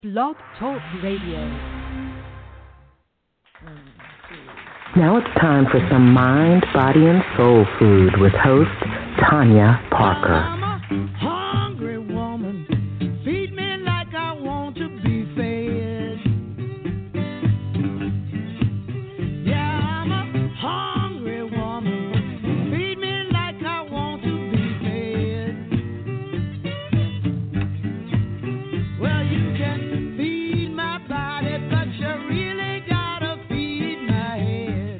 Blog Talk Radio. Now it's time for some mind, body, and soul food with host Tanya Parker. I'm a hungry woman. Feed me like I want to be fed. Yeah, I'm a hungry woman. Feed me like I want to be fed. Well, you can feed my body, but you really gotta feed my head.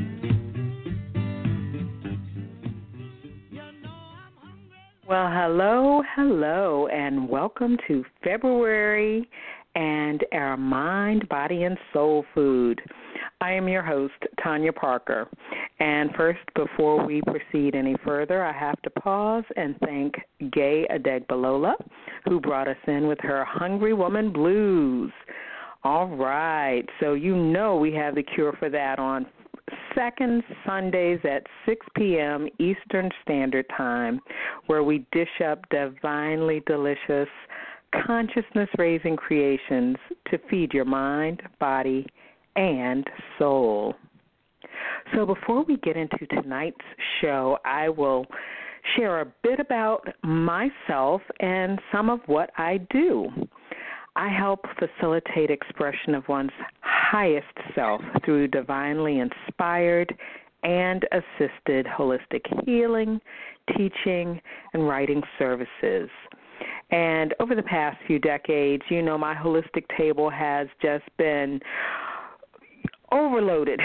Well, hello, and welcome to February and our mind, body, and soul food. I am your host, Tanya Parker. And first, before we proceed any further, I have to pause and thank Gay Adegbalola, who brought us in with her Hungry Woman Blues. All right, so you know we have the cure for that on second Sundays at 6 p.m. Eastern Standard Time, where we dish up divinely delicious, consciousness-raising creations to feed your mind, body, and soul. So before we get into tonight's show, I will share a bit about myself and some of what I do. I help facilitate expression of one's highest self through divinely inspired and assisted holistic healing, teaching, and writing services. And over the past few decades, you know, my holistic table has just been overloaded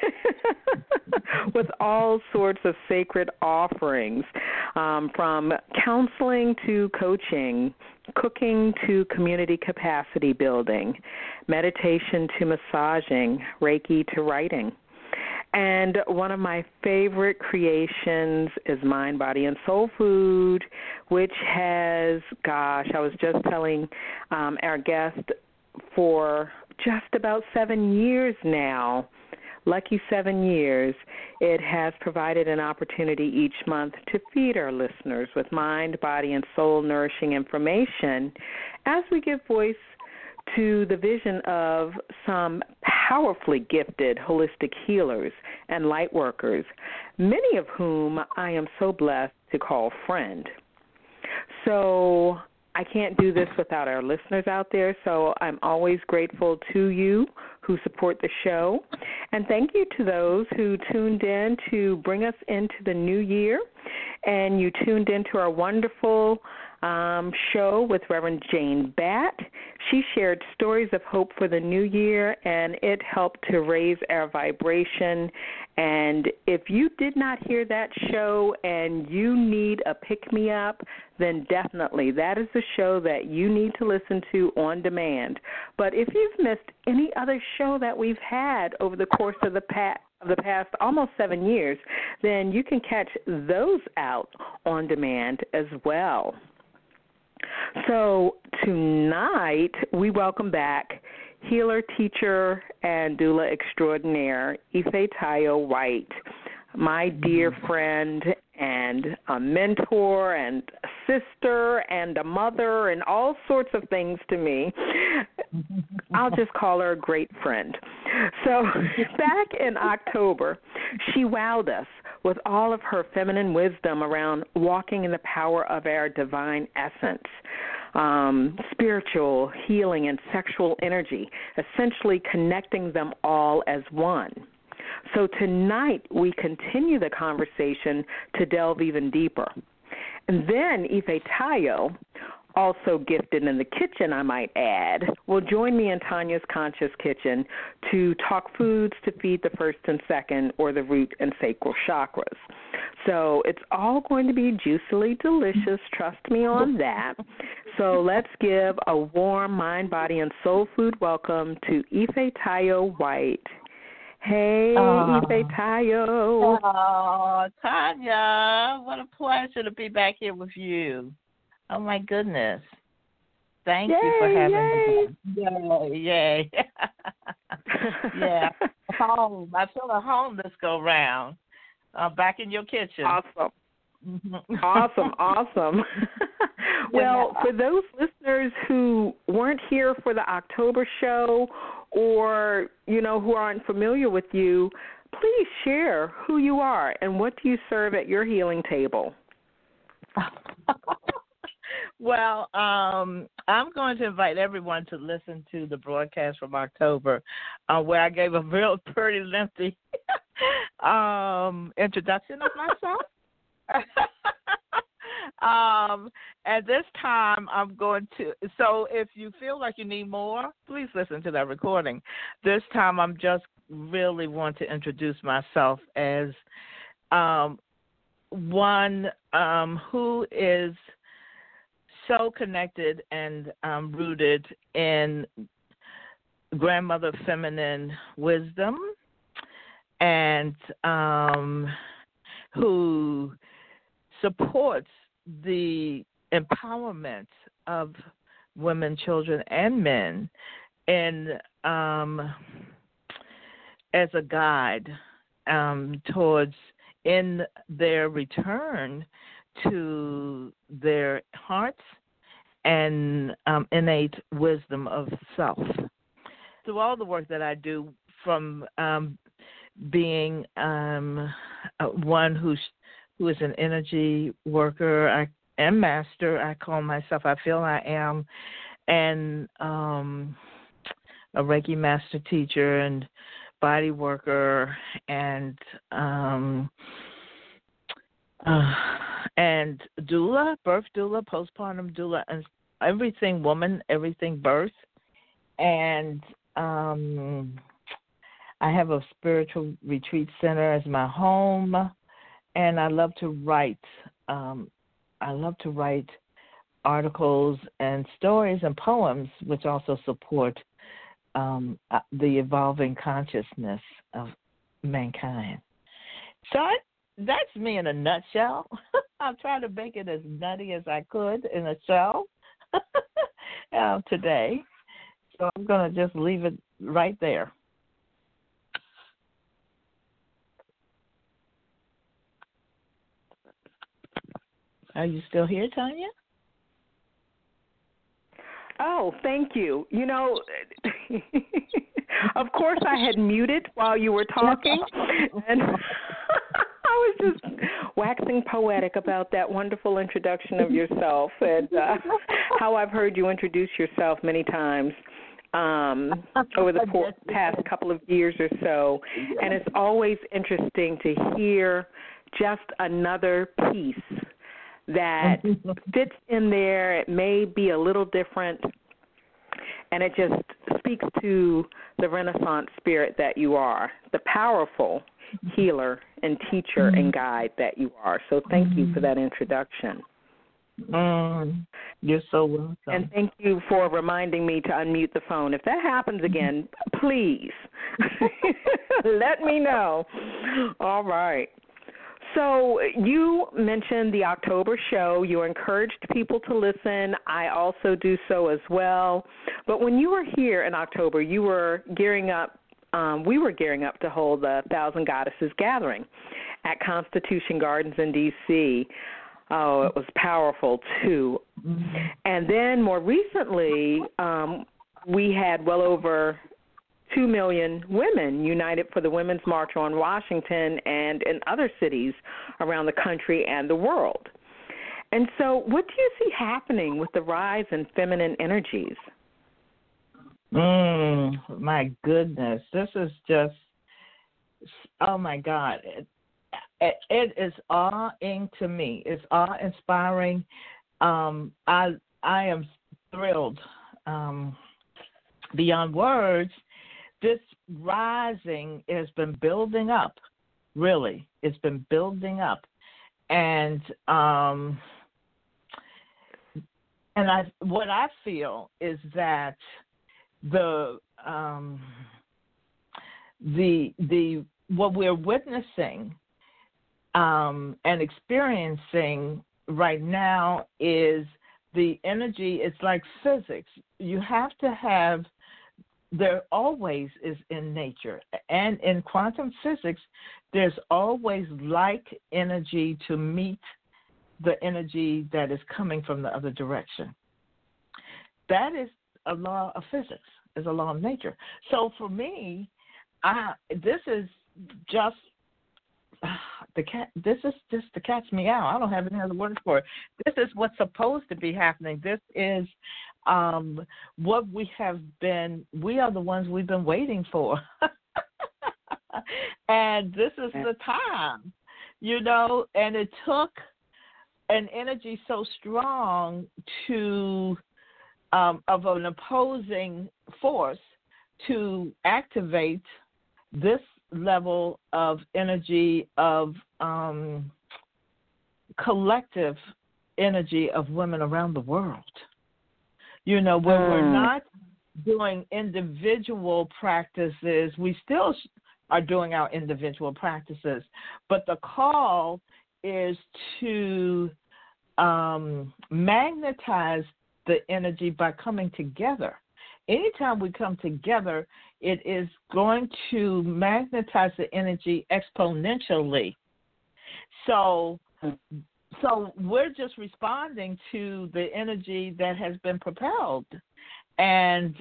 with all sorts of sacred offerings, from counseling to coaching, cooking to community capacity building, meditation to massaging, Reiki to writing. And one of my favorite creations is Mind, Body, and Soul Food, which has, I was just telling our guest, for just about 7 years now, lucky 7 years, it has provided an opportunity each month to feed our listeners with mind, body, and soul nourishing information as we give voice to the vision of some powerfully gifted holistic healers and light workers, many of whom I am so blessed to call friend. So I can't do this without our listeners out there, so I'm always grateful to you who support the show. And thank you to those who tuned in to bring us into the new year. And you tuned into our wonderful show with Reverend Jane Batt. She shared stories of hope for the new year, and it helped to raise our vibration. And if you did not hear that show and you need a pick-me-up, then definitely that is the show that you need to listen to on demand. But if you've missed any other show that we've had over the course of the past almost 7 years, then you can catch those out on demand as well. So tonight we welcome back healer, teacher, and doula extraordinaire Ife Tayo White, my dear friend and a mentor and a sister and a mother and all sorts of things to me. I'll just call her a great friend. So back in October, she wowed us with all of her feminine wisdom around walking in the power of our divine essence, spiritual healing and sexual energy, essentially connecting them all as one. So tonight we continue the conversation to delve even deeper. And then Ife Tayo, also gifted in the kitchen, I might add, will join me in Tanya's Conscious Kitchen to talk foods to feed the first and second, or the root and sacral chakras. So it's all going to be juicily delicious, trust me on that. So let's give a warm mind, body, and soul food welcome to Ife Tayo White. Hey, Ife Tayo. Oh, Tanya, what a pleasure to be back here with you. Oh, my goodness. Thank you for having me. Yay. Yeah. Home. I feel at home this go round. Back in your kitchen. Awesome. Awesome. Well, for those listeners who weren't here for the October show or, who aren't familiar with you, please share who you are and what do you serve at your healing table? Well, I'm going to invite everyone to listen to the broadcast from October, where I gave a real pretty lengthy introduction of myself. At this time, I'm going to, so if you feel like you need more, please listen to that recording. This time, I'm just really want to introduce myself as one who is so connected and rooted in grandmother feminine wisdom, and who supports the empowerment of women, children, and men in as a guide towards in their return to their hearts and innate wisdom of self. Through all the work that I do, from being one who is an energy worker and master, I call myself, I feel I am, and a Reiki master teacher and body worker and doula, birth doula, postpartum doula, and everything woman, everything birth. And I have a spiritual retreat center as my home, and I love to write. Articles and stories and poems, which also support the evolving consciousness of mankind. So that's me in a nutshell. I'm trying to make it as nutty as I could in a shell today. So I'm going to just leave it right there. Are you still here, Tanya? Oh, thank you. Of course I had muted while you were talking, and I was just waxing poetic about that wonderful introduction of yourself and how I've heard you introduce yourself many times over the past couple of years or so, and it's always interesting to hear just another piece that fits in there. It may be a little different, and it just speaks to the Renaissance spirit that you are, the powerful healer and teacher and guide that you are. So thank you for that introduction. You're so welcome. And thank you for reminding me to unmute the phone. If that happens again, please let me know. All right. So you mentioned the October show. You encouraged people to listen. I also do so as well. But when you were here in October, you were gearing up, we were gearing up to hold the Thousand Goddesses Gathering at Constitution Gardens in D.C. Oh, it was powerful, too. And then more recently, we had well over 2 million women united for the Women's March on Washington and in other cities around the country and the world. And so what do you see happening with the rise in feminine energies? My goodness. This is just, oh, my God. It is awe-ing to me. It's awe-inspiring. I am thrilled beyond words. This rising has been building up, really. It's been building up. And what I feel is that the what we're witnessing and experiencing right now is the energy. It's like physics. You have to have, there always is in nature, and in quantum physics, there's always like energy to meet the energy that is coming from the other direction. That is a law of physics, is a law of nature. So for me, this is just this is just the cat's meow. I don't have any other words for it. This is what's supposed to be happening. This is what we are the ones we've been waiting for. And this is the time, and it took an energy so strong of an opposing force to activate this level of energy of collective energy of women around the world. Where we're not doing individual practices, we still are doing our individual practices, but the call is to magnetize the energy by coming together. Anytime we come together, it is going to magnetize the energy exponentially. So we're just responding to the energy that has been propelled. And,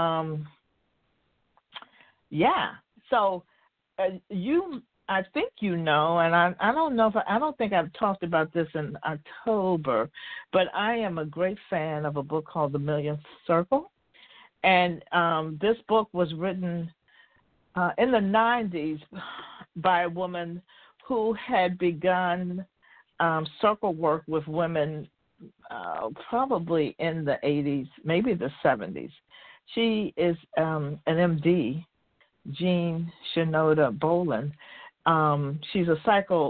so I think and I don't think I've talked about this in October, but I am a great fan of a book called The Millionth Circle. And this book was written in the 90s by a woman who had begun circle work with women probably in the 80s, maybe the 70s. She is an MD, Jean Shinoda Boland. She's a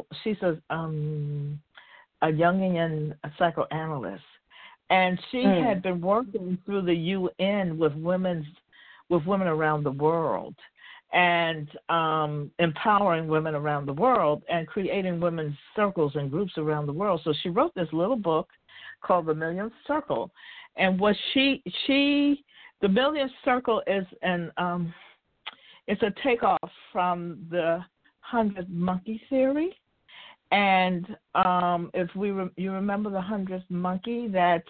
Jungian psychoanalyst. And she had been working through the UN with women around the world, and empowering women around the world, and creating women's circles and groups around the world. So she wrote this little book called The Millionth Circle, and what the Millionth Circle is it's a takeoff from the 100th monkey theory. And if you remember the 100th monkey, that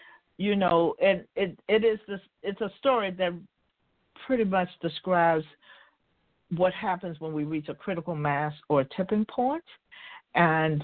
it's a story that pretty much describes what happens when we reach a critical mass or a tipping point. And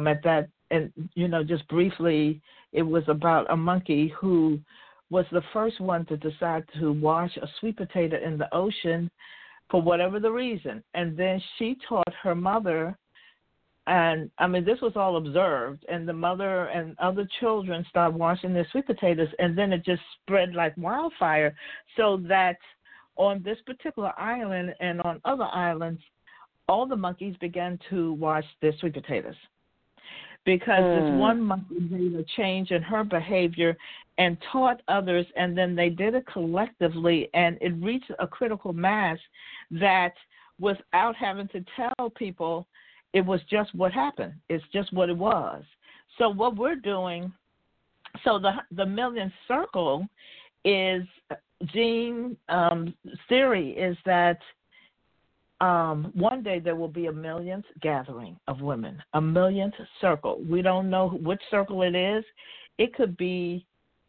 just briefly, it was about a monkey who was the first one to decide to wash a sweet potato in the ocean for whatever the reason. And then she taught her mother. And, this was all observed, and the mother and other children started washing their sweet potatoes, and then it just spread like wildfire, so that on this particular island and on other islands, all the monkeys began to wash their sweet potatoes. Because this one monkey made a change in her behavior and taught others, and then they did it collectively, and it reached a critical mass that without having to tell people, it was just what happened. It's just what it was. So what we're doing, the Millionth Circle is, Jean's theory is that one day there will be a millionth gathering of women, a millionth circle. We don't know which circle it is. It could be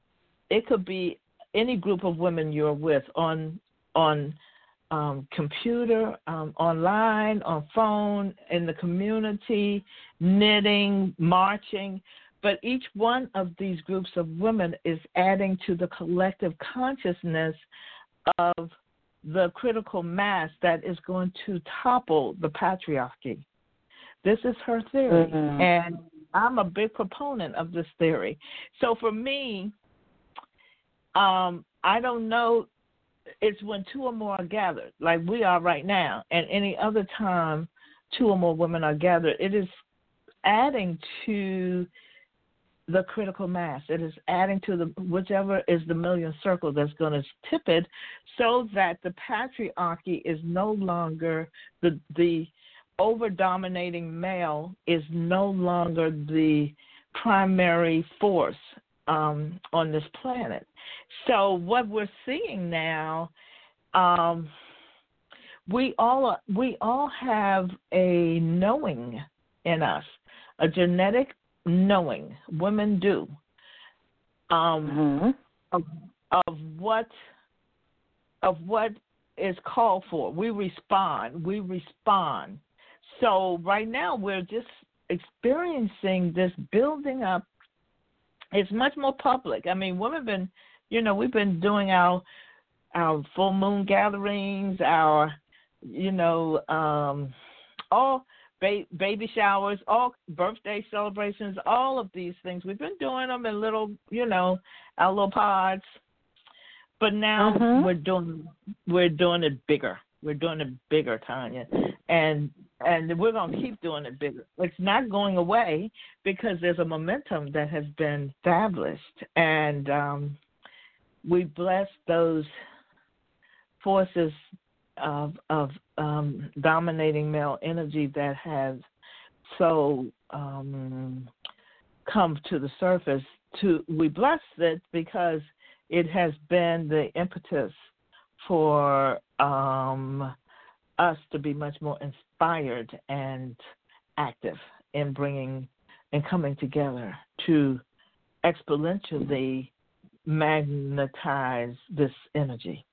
any group of women you're with on computer, online, on phone, in the community, knitting, marching. But each one of these groups of women is adding to the collective consciousness of the critical mass that is going to topple the patriarchy. This is her theory, and I'm a big proponent of this theory. So for me, I don't know. It's when two or more are gathered, like we are right now, and any other time two or more women are gathered. It is adding to the critical mass. It is adding to whichever is the millionth circle that's going to tip it, so that the patriarchy is no longer the over-dominating male is no longer the primary force on this planet. So what we're seeing now, we all have a knowing in us, a genetic knowing, women do, of what is called for. We respond. So right now we're just experiencing this building up. It's much more public. I mean, women been, we've been doing our full moon gatherings, our, all baby showers, all birthday celebrations, all of these things. We've been doing them in little, our little pods. But now we're doing it bigger. We're doing it bigger, Tanya, and we're gonna keep doing it bigger. It's not going away because there's a momentum that has been established, and we bless those forces of dominating male energy that has so come to the surface. We bless it because it has been the impetus for us to be much more inspired and active in bringing and coming together to exponentially magnetize this energy.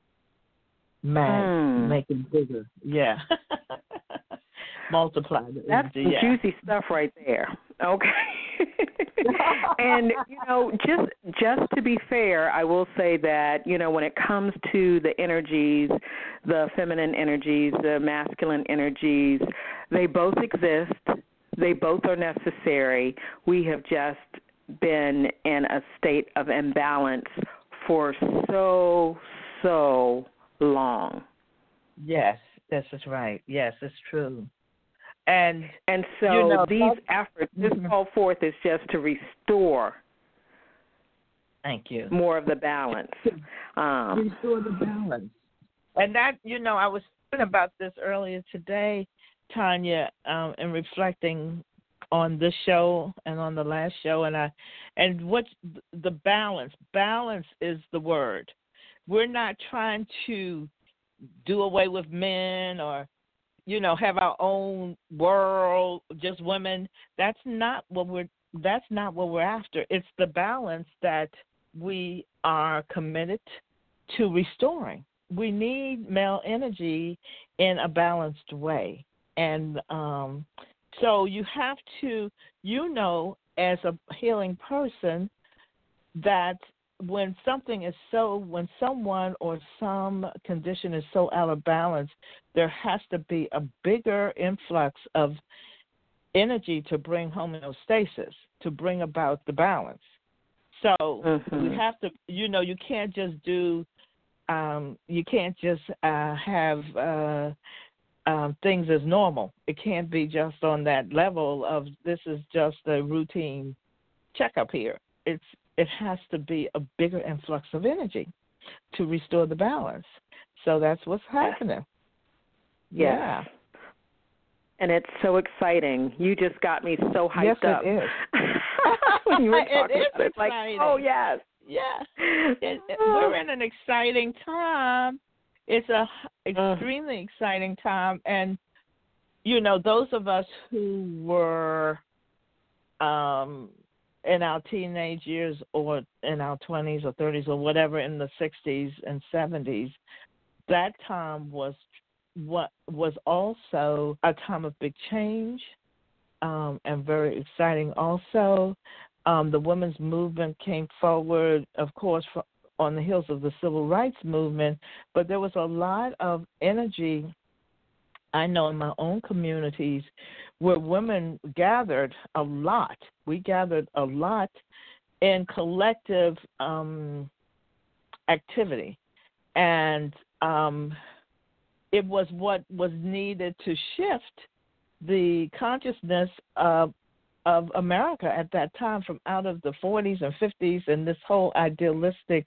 Make it bigger. Yeah. Multiply the That's energy. That's juicy stuff right there. Okay. And, just to be fair, I will say that, when it comes to the energies, the feminine energies, the masculine energies, they both exist. They both are necessary. We have just been in a state of imbalance for so long. Yes, this is right. Yes, it's true. And so these efforts, this call forth is just to restore. Thank you. More of the balance. Restore the balance. And that, I was thinking about this earlier today, Tanya, and reflecting on this show and on the last show, and what's the balance? Balance is the word. We're not trying to do away with men or have our own world, just women. That's not what we're after. It's the balance that we are committed to restoring. We need male energy in a balanced way. And so you have to, as a healing person, that when someone or some condition is so out of balance, there has to be a bigger influx of energy to bring homeostasis, to bring about the balance. So we have to, you can't just do, have things as normal. It can't be just on that level of this is just a routine checkup here. It has to be a bigger influx of energy to restore the balance. So that's what's happening. Yes. Yeah. And it's so exciting. You just got me so hyped up. Yes, it is. When you were talking, it is it's like, oh, yes. Yeah. We're in an exciting time. It's a extremely exciting time. And, those of us who were in our teenage years or in our 20s or 30s or whatever in the 60s and 70s, that time was also a time of big change and very exciting also. The women's movement came forward, of course, on the heels of the civil rights movement, but there was a lot of energy, I know, in my own communities where women gathered a lot. We gathered a lot in collective activity. And it was what was needed to shift the consciousness of America at that time from out of the 40s and 50s and this whole idealistic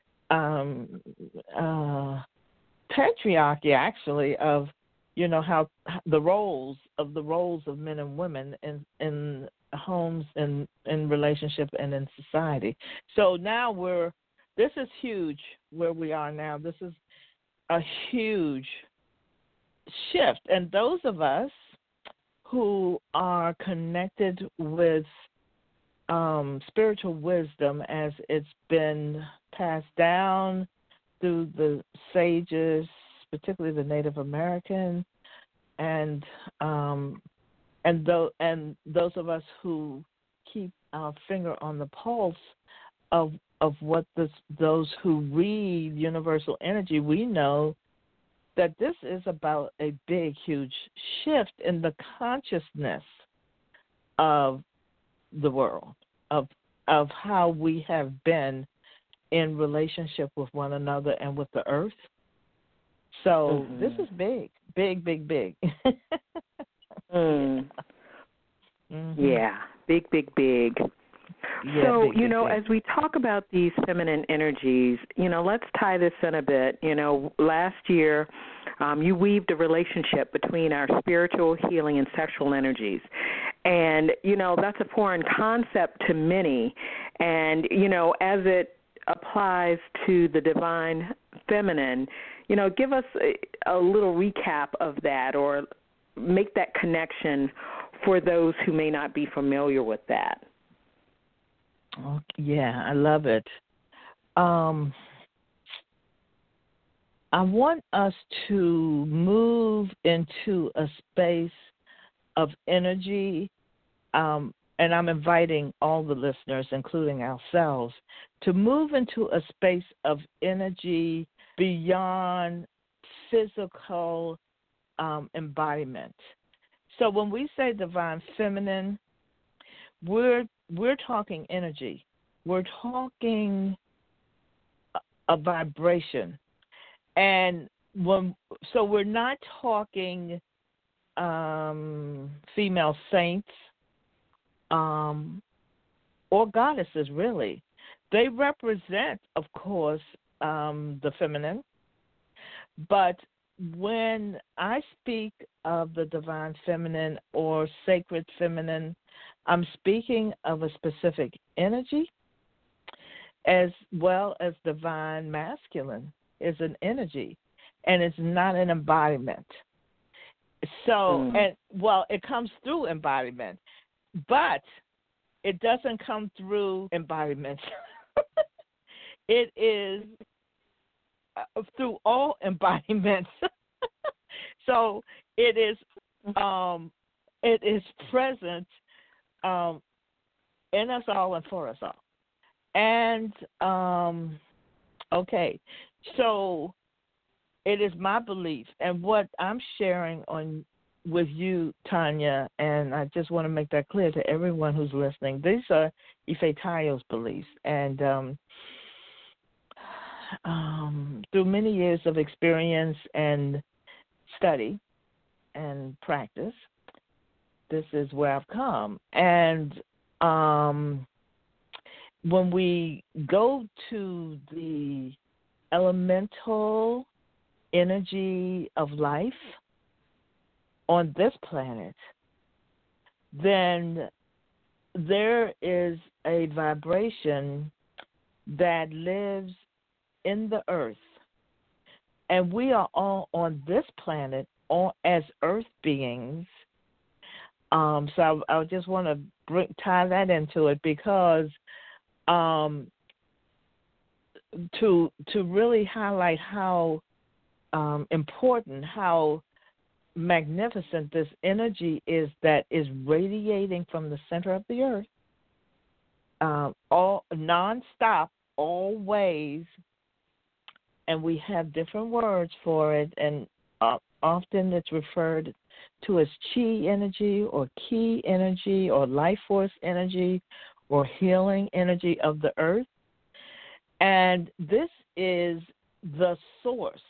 patriarchy, actually, of how the roles of men and women in homes and in relationship and in society. So now this is huge where we are now. This is a huge shift. And those of us who are connected with spiritual wisdom as it's been passed down through the sages, particularly the Native American, and those of us who keep our finger on the pulse of what those who read universal energy, we know that this is about a big, huge shift in the consciousness of the world, of how we have been in relationship with one another and with the earth. So this is big, big, big, big. Yeah, big, big, big. Yeah, so, big, big, as we talk about these feminine energies, let's tie this in a bit. Last year, you weaved a relationship between our spiritual, healing, and sexual energies. And, that's a foreign concept to many. And, as it applies to the divine feminine, give us a little recap of that, or make that connection for those who may not be familiar with that. Yeah, I love it. I want us to move into a space of energy, and I'm inviting all the listeners, including ourselves, to move into a space of energy beyond physical embodiment. So when we say divine feminine, we're talking energy. We're talking a vibration. And so we're not talking female saints or goddesses, really. They represent, of course, the feminine. But when I speak of the divine feminine or sacred feminine, I'm speaking of a specific energy, as well as divine masculine is an energy, and it's not an embodiment. So, it comes through embodiment, but it doesn't come through embodiment. It is through all embodiments. So it is present in us all and for us all. And so it is my belief, and what I'm sharing with you, Tanya, and I just want to make that clear to everyone who's listening. These are Ife Tayo's beliefs, and through many years of experience and study and practice, this is where I've come. And when we go to the elemental energy of life on this planet, then there is a vibration that lives in the earth. And we are all on this planet as earth beings. So I just want to tie that into it, because to really highlight how important, how magnificent this energy is that is radiating from the center of the earth, all nonstop, always. And we have different words for it, and often it's referred to as chi energy or ki energy or life force energy or healing energy of the earth. And this is the source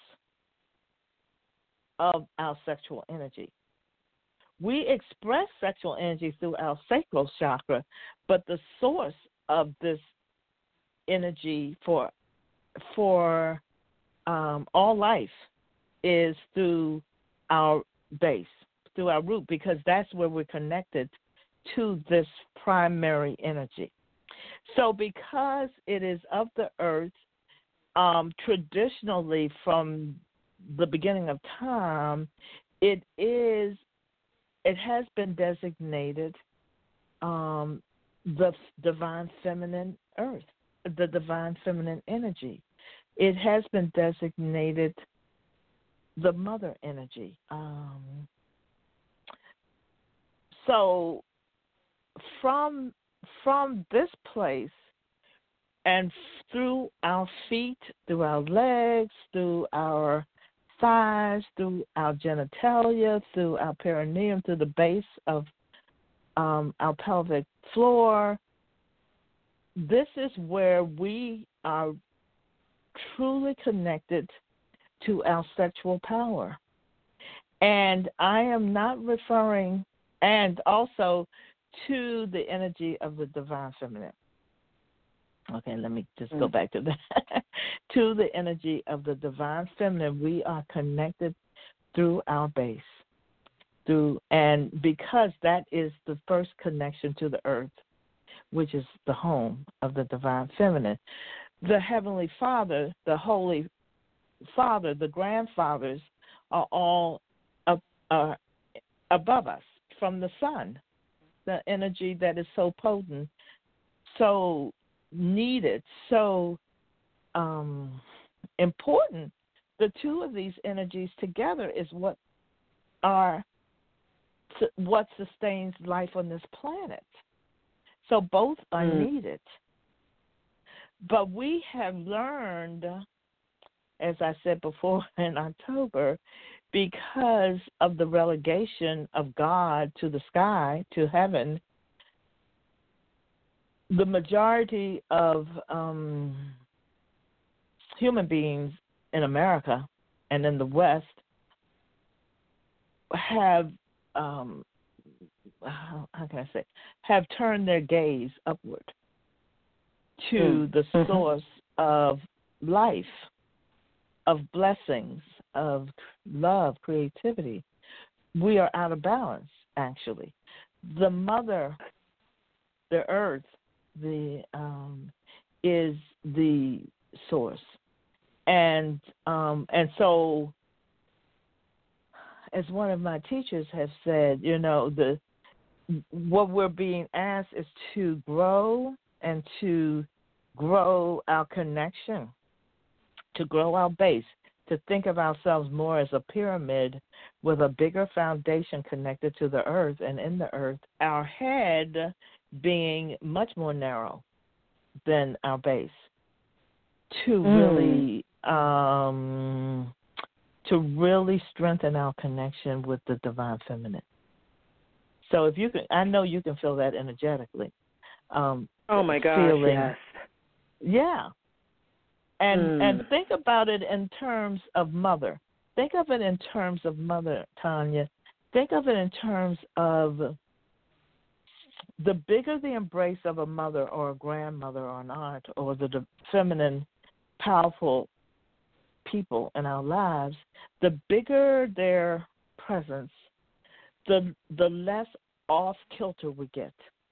of our sexual energy. We express sexual energy through our sacral chakra, but the source of this energy for all life is through our base, through our root, because that's where we're connected to this primary energy. So because it is of the earth, traditionally from the beginning of time, it has been designated the divine feminine earth, the divine feminine energy. It has been designated the mother energy. So from this place and through our feet, through our legs, through our thighs, through our genitalia, through our perineum, through the base of our pelvic floor, this is where we are truly connected to our sexual power. And I am not referring, and also to the energy of the divine feminine. Okay, let me just go back to that. To the energy of the divine feminine, we are connected through our base. And because that is the first connection to the earth, which is the home of the divine feminine. The Heavenly Father, the Holy Father, the grandfathers are all above us from the sun, the energy that is so potent, so needed, so important. The two of these energies together is what sustains life on this planet. So both are needed. But we have learned, as I said before in October, because of the relegation of God to the sky, to heaven, the majority of human beings in America and in the West have, have turned their gaze upward to the source of life, of blessings, of love, creativity. We are out of balance, actually. The mother, the earth, is the source. And so, as one of my teachers has said, what we're being asked is to grow and to grow our connection, to grow our base, to think of ourselves more as a pyramid with a bigger foundation connected to the earth and in the earth, our head being much more narrow than our base, to really strengthen our connection with the divine feminine. So if you can, I know you can feel that energetically. Oh my gosh, yes. Yeah. And think about it in terms of mother. Think of it in terms of mother, Tanya. Think of it in terms of the bigger the embrace of a mother or a grandmother or an aunt or the feminine, powerful people in our lives, the bigger their presence, the less off kilter we get.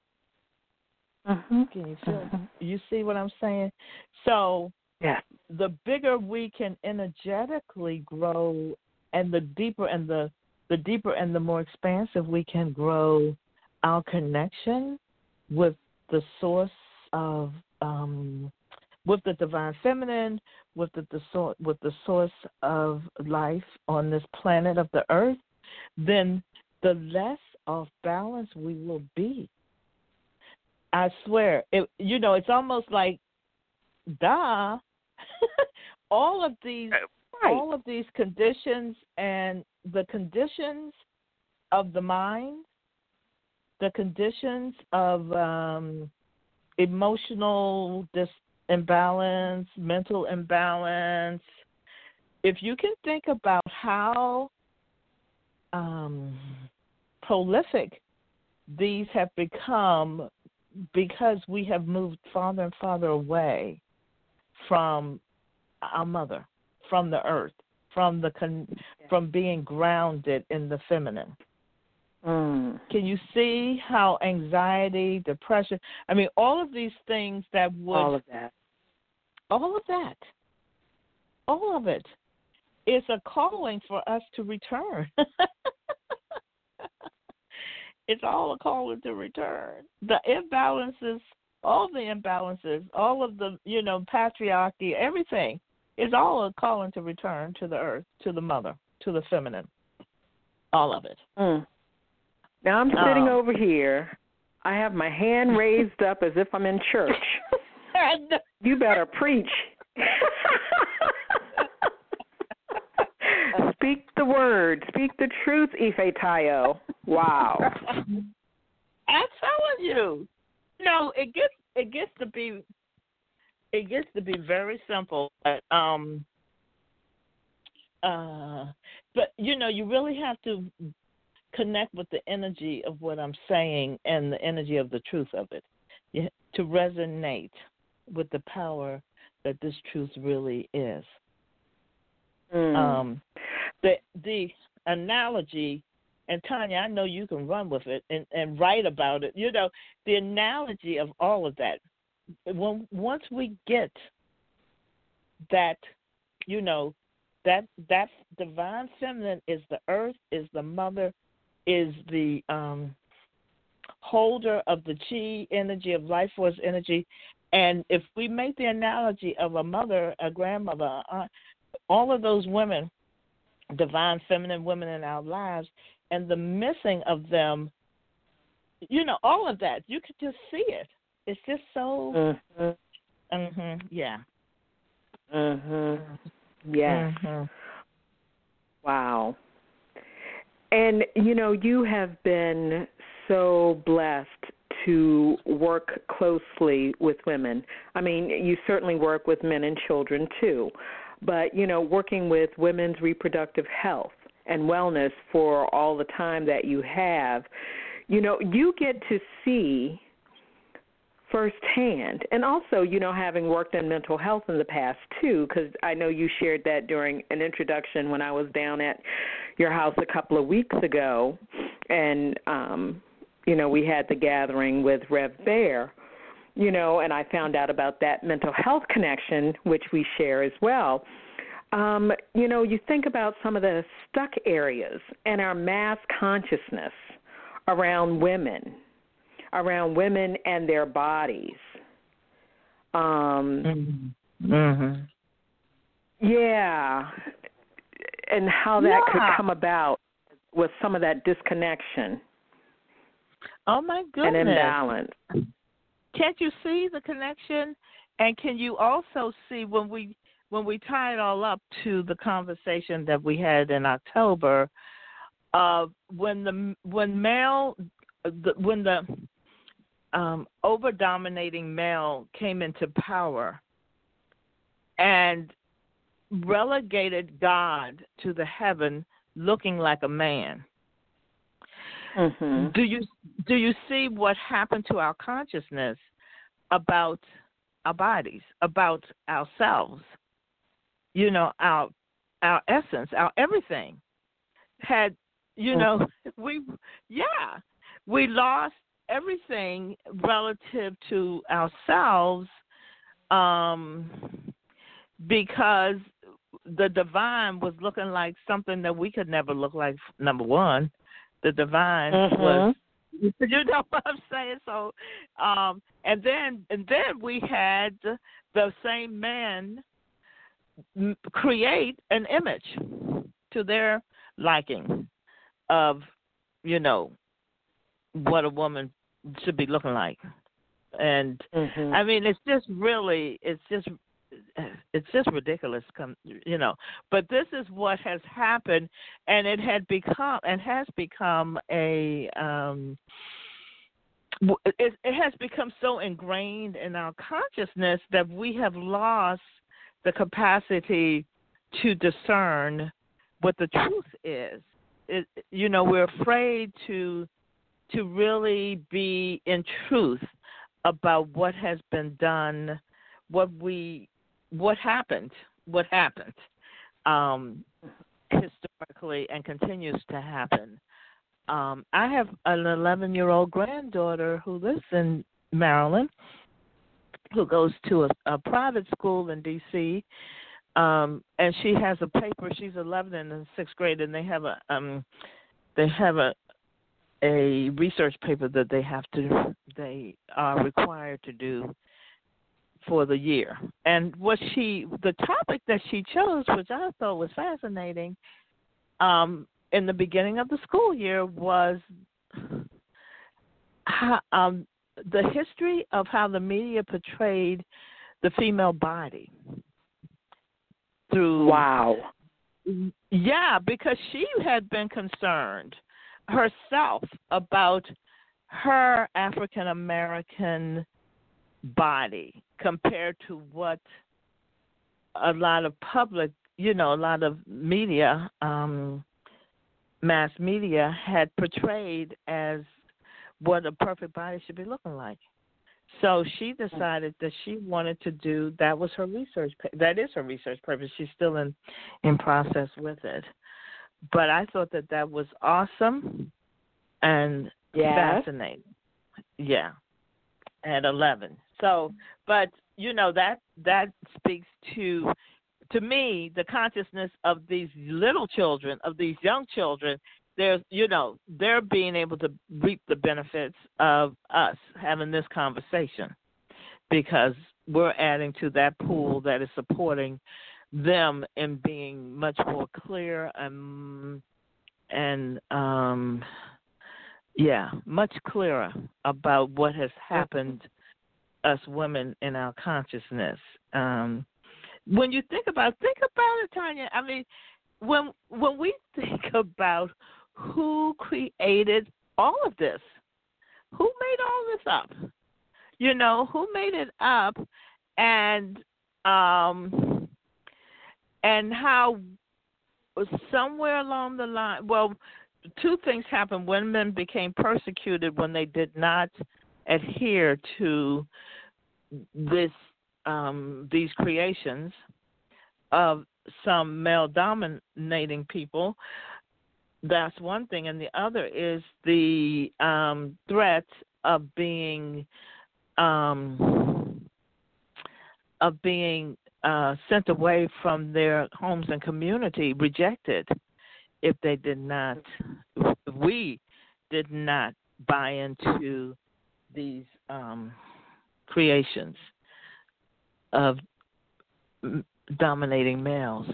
Can you feel? You see what I'm saying? So, the bigger we can energetically grow, and the deeper and the more expansive we can grow our connection with the source of, with the divine feminine, with the source of life on this planet of the earth, then the less off balance we will be. I swear, it's almost like, duh. all of these conditions, and the conditions of the mind, the conditions of emotional imbalance, mental imbalance. If you can think about how prolific these have become, because we have moved farther and farther away from our mother, from the earth, from being grounded in the feminine. Can you see how anxiety, depression, all of these things that would... All of it is a calling for us to return. It's all a calling to return. The imbalances, all the imbalances, all of the, patriarchy, everything is all a calling to return to the earth, to the mother, to the feminine. All of it. Mm. Now I'm sitting over here. I have my hand raised up as if I'm in church. You better preach. Speak the word. Speak the truth, Ife Tayo. Wow. I'm telling you. It gets to be very simple. But you really have to connect with the energy of what I'm saying and the energy of the truth of it to resonate with the power that this truth really is. The analogy, and Tanya, I know you can run with it and write about it. The analogy of all of that. Once we get that, that divine feminine is the earth, is the mother, is the holder of the chi energy, of life force energy. And if we make the analogy of a mother, a grandmother, a aunt, all of those women, divine feminine women in our lives, and the missing of them, all of that, you could just see it. It's just so, yeah. Yes. Wow. And, you have been so blessed to work closely with women. I mean, you certainly work with men and children, too. But, working with women's reproductive health and wellness for all the time that you have, you get to see firsthand. And also, having worked in mental health in the past, too, because I know you shared that during an introduction when I was down at your house a couple of weeks ago. And, we had the gathering with Rev Bear, and I found out about that mental health connection, which we share as well. You think about some of the stuck areas in our mass consciousness around women and their bodies. Yeah, and how that could come about with some of that disconnection. Oh, my goodness. And imbalance. Can't you see the connection? And can you also see when we tie it all up to the conversation that we had in October, when the over-dominating male came into power and relegated God to the heaven looking like a man. Do you see what happened to our consciousness about our bodies, about ourselves? Our essence, our everything had, we lost everything relative to ourselves, because the divine was looking like something that we could never look like. Number one, the divine was, you know what I'm saying? So, and then we had the same men create an image to their liking of, what a woman should be looking like. And I mean, it's just ridiculous, But this is what has happened, and it has become a it has become so ingrained in our consciousness that we have lost the capacity to discern what the truth is. We're afraid to really be in truth about what has been done, what happened historically and continues to happen. I have an 11-year-old granddaughter who lives in Maryland, who goes to a private school in D.C., and she has a paper. She's 11 and in 6th grade, and they have a a research paper that they are required to do for the year. And the topic that she chose, which I thought was fascinating, in the beginning of the school year, was how, the history of how the media portrayed the female body through. Wow. Yeah, because she had been concerned herself about her African American body compared to what a lot of public, a lot of media, mass media had portrayed as what a perfect body should be looking like. So she decided that she wanted to do, that was her research, that is her research purpose. She's still in process with it. But I thought that was awesome and fascinating. Yeah, at 11. So, but, that speaks to me, the consciousness of these little children, of these young children. There's, they're being able to reap the benefits of us having this conversation because we're adding to that pool that is supporting them in being much more clear and much clearer about what has happened us women in our consciousness. When you think about it, Tanya. I mean, when we think about who created all of this, who made all this up, who made it up, and how somewhere along the line, well, two things happened. Women became persecuted when they did not adhere to these creations of some male-dominating people. That's one thing, and the other is the threat of being sent away from their homes and community, rejected, if we did not buy into these creations of dominating males.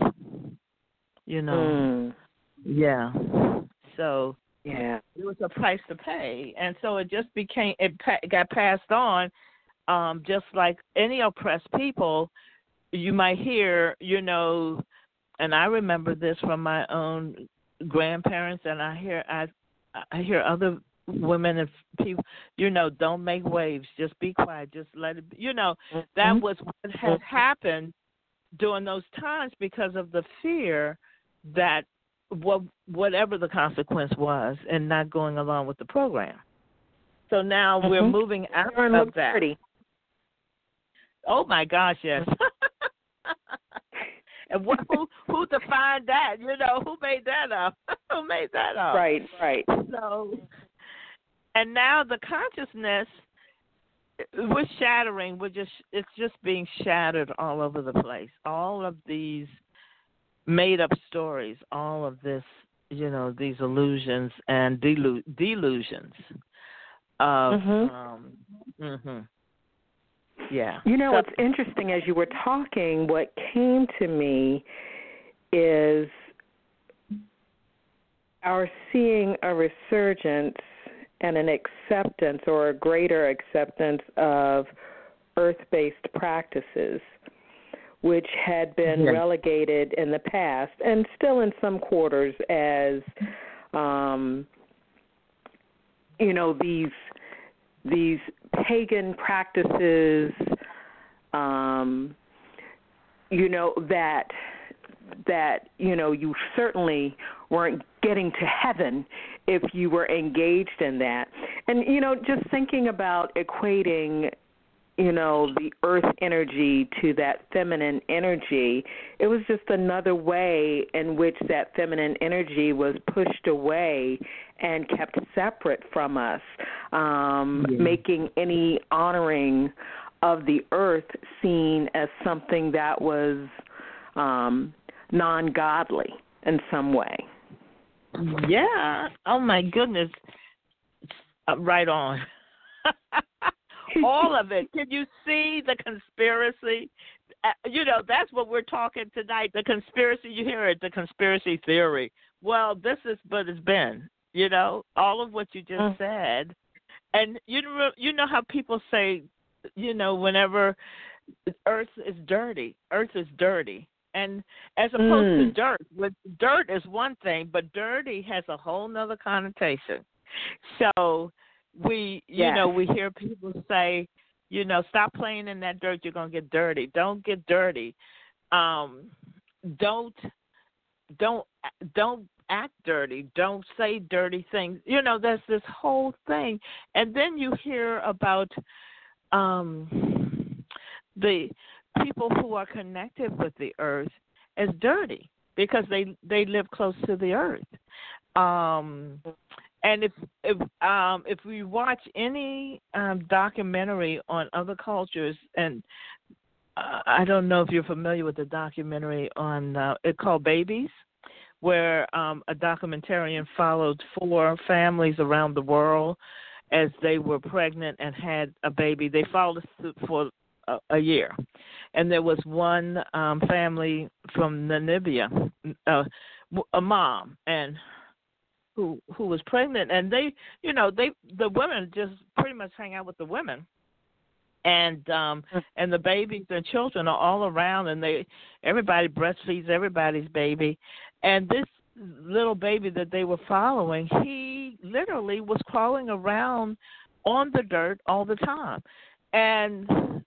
Yeah. So it was a price to pay, and so it just got passed on, just like any oppressed people. You might hear, and I remember this from my own grandparents, and I hear other women and people, don't make waves, just be quiet, just let it be. That was what had happened during those times because of the fear that whatever the consequence was and not going along with the program. So now we're moving out of that. Pretty. Oh my gosh, yes. And who defined that? Who made that up? Who made that up? Right. So, and now the consciousness, we're shattering. It's just being shattered all over the place. All of these made-up stories, all of this, these illusions and delusions of, yeah. What's interesting, as you were talking, what came to me is our seeing a resurgence and an acceptance or a greater acceptance of earth-based practices, which had been relegated in the past and still in some quarters as, these pagan practices, that you certainly weren't getting to heaven if you were engaged in that. And, just thinking about equating, the earth energy to that feminine energy, it was just another way in which that feminine energy was pushed away and kept separate from us, making any honoring of the earth seen as something that was non-godly in some way. Yeah. Oh, my goodness. Right on. All of it. Can you see the conspiracy? That's what we're talking tonight. The conspiracy, you hear it, the conspiracy theory. Well, this is what it's been, all of what you just said. And you know how people say, whenever Earth is dirty. And as opposed to dirt, dirt is one thing, but dirty has a whole nother connotation. So we hear people say, stop playing in that dirt, you're going to get dirty. Don't get dirty. Don't act dirty. Don't say dirty things. There's this whole thing. And then you hear about the people who are connected with the earth as dirty because they live close to the earth. And if we watch any documentary on other cultures, and I don't know if you're familiar with the documentary on it's called Babies, where a documentarian followed 4 families around the world as they were pregnant and had a baby. They followed it for a year. And there was one family from Namibia, a mom, and who was pregnant, and the women just pretty much hang out with the women, and the babies and children are all around, and everybody breastfeeds everybody's baby, and this little baby that they were following, he literally was crawling around on the dirt all the time, and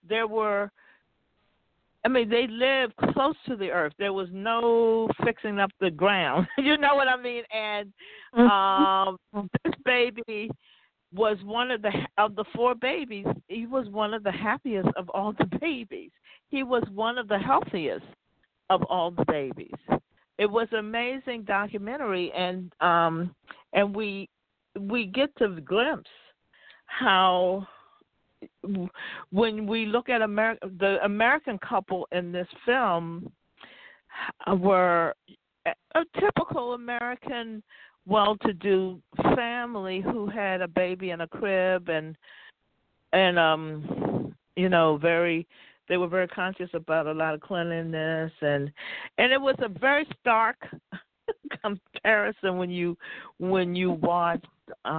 they lived close to the earth. There was no fixing up the ground. You know what I mean? And this baby was one of the 4 babies. He was one of the happiest of all the babies. He was one of the healthiest of all the babies. It was an amazing documentary, and we get to glimpse how, when we look at the American couple in this film were a typical American well-to-do family who had a baby in a crib and they were very conscious about a lot of cleanliness and it was a very stark comparison when you watched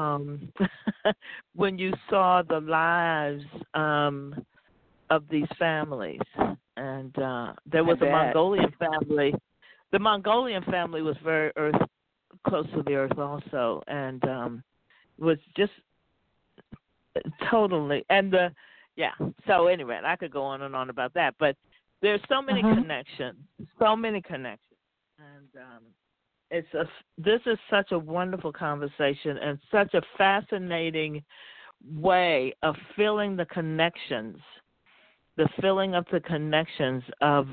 when you saw the lives of these families, and there was a Mongolian family. The Mongolian family was very close to the earth also, and was just totally So anyway, I could go on and on about that, but there's so many connections, and this is such a wonderful conversation and such a fascinating way of filling the connections, the filling up the connections of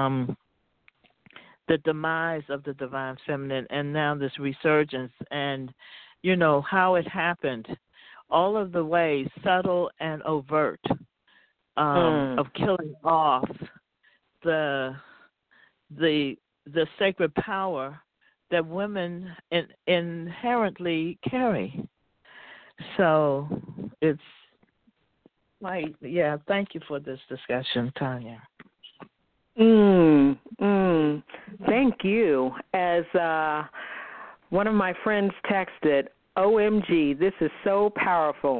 the demise of the divine feminine and now this resurgence and, how it happened, all of the ways, subtle and overt, of killing off the sacred power that women inherently carry. So it's thank you for this discussion, Tanya. Thank you. As one of my friends texted, OMG, this is so powerful.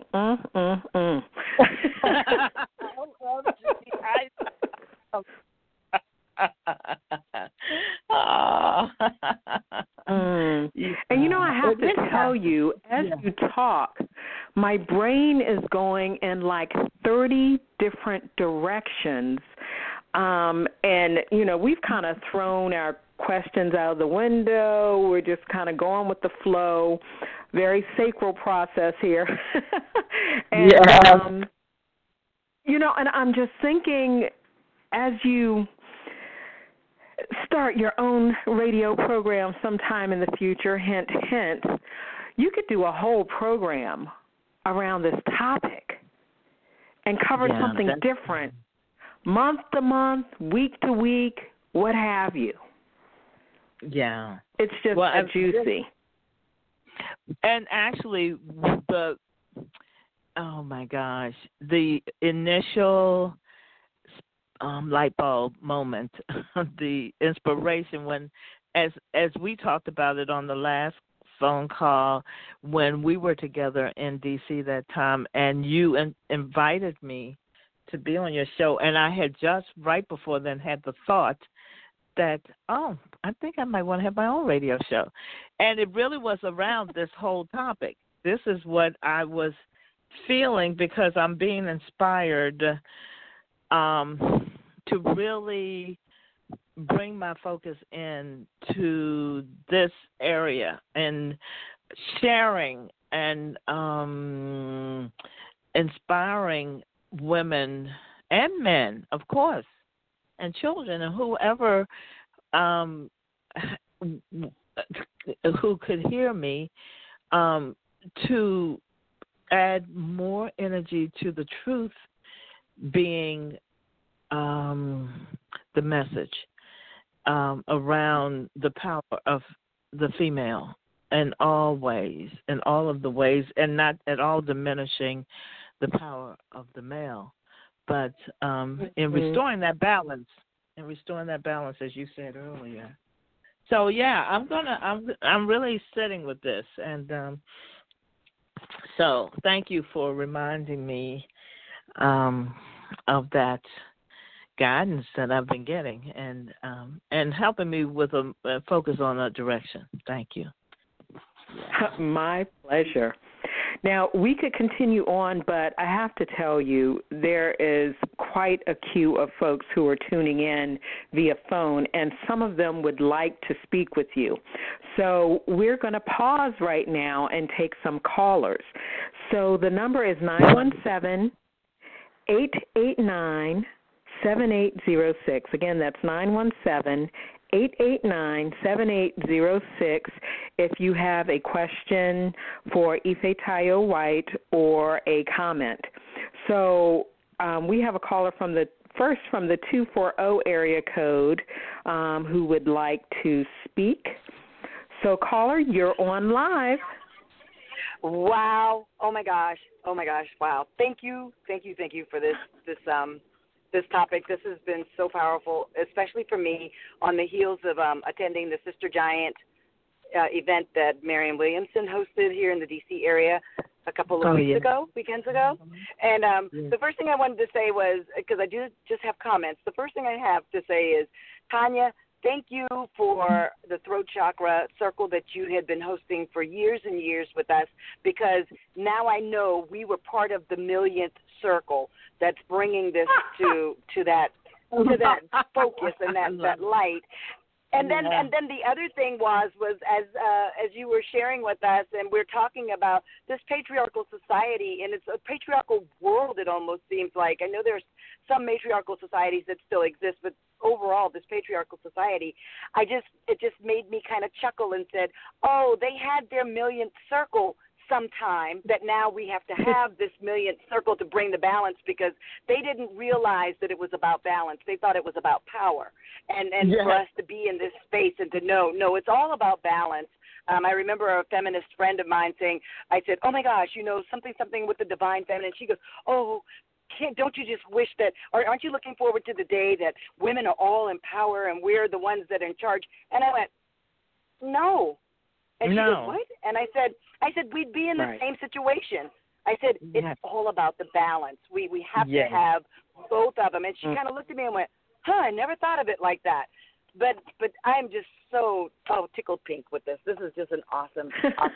And I have to tell you, as you talk, my brain is going in like 30 different directions. And, we've kind of thrown our questions out of the window. We're just kind of going with the flow. Very sacral process here. And, and I'm just thinking, as you start your own radio program sometime in the future, hint, hint, you could do a whole program around this topic and cover something different, month to month, week to week, what have you. Yeah. It's just juicy. And actually, Oh my gosh, the initial light bulb moment, the inspiration when, as we talked about it on the last phone call when we were together in D.C. that time, and you invited me to be on your show, and I had just right before then had the thought that, oh, I think I might want to have my own radio show. And it really was around this whole topic. This is what I was feeling because I'm being inspired to really bring my focus in to this area and sharing and inspiring women and men, of course, and children and whoever who could hear me, to add more energy to the truth being the message around the power of the female in all ways, in all of the ways, and not at all diminishing the power of the male, but in restoring that balance, as you said earlier. So yeah, I'm really sitting with this, and so thank you for reminding me of that guidance that I've been getting, and helping me with a focus on a direction. Thank you. My pleasure. Now, we could continue on, but I have to tell you, there is quite a queue of folks who are tuning in via phone, and some of them would like to speak with you. So we're going to pause right now and take some callers. So the number is 917-889-7806. Again, that's 917-889-7806 if you have a question for Ife Tayo White or a comment. So we have a caller from the 240 area code who would like to speak. So caller, you're on live. Wow. Oh my gosh. Wow. Thank you for this topic. This has been so powerful, especially for me on the heels of attending the Sister Giant event that Marianne Williamson hosted here in the D.C. area a couple of weekends ago. And the first thing I wanted to say was, because I do just have comments, the first thing I have to say is, Tanya, thank you for the throat chakra circle that you had been hosting for years and years with us, because now I know we were part of the millionth circle that's bringing this to that focus and that light. And then the other thing was as you were sharing with us, and we're talking about this patriarchal society, and it's a patriarchal world, it almost seems like. I know there's some matriarchal societies that still exist, but overall, this patriarchal society, it just made me kind of chuckle and said, oh, they had their millionth circle sometime, that now we have to have this millionth circle to bring the balance, because they didn't realize that it was about balance. They thought it was about power. And for us to be in this space and to know, no, it's all about balance. I remember a feminist friend of mine saying, I said, oh my gosh, something with the divine feminine. She goes, oh, don't you just wish that, or aren't you looking forward to the day that women are all in power and we're the ones that are in charge? And I went, no. And she goes, what? And I said, we'd be in the same situation. I said, it's all about the balance. We have to have both of them. And she kind of looked at me and went, I never thought of it like that. But I'm just so tickled pink with this. This is just an awesome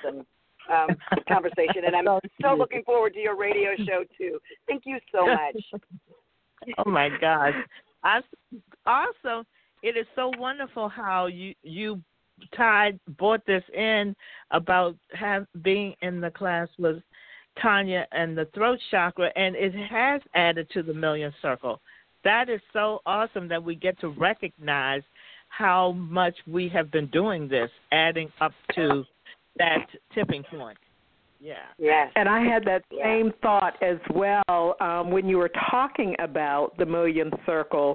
conversation. And I'm so looking forward to your radio show, too. Thank you so much. Oh, my gosh. Awesome. It is so wonderful how you brought this in about being in the class with Tanya and the throat chakra, and it has added to the million circle. That is so awesome that we get to recognize how much we have been doing this, adding up to that tipping point. Yeah. Yes. And I had that same thought as well when you were talking about the millionth circle.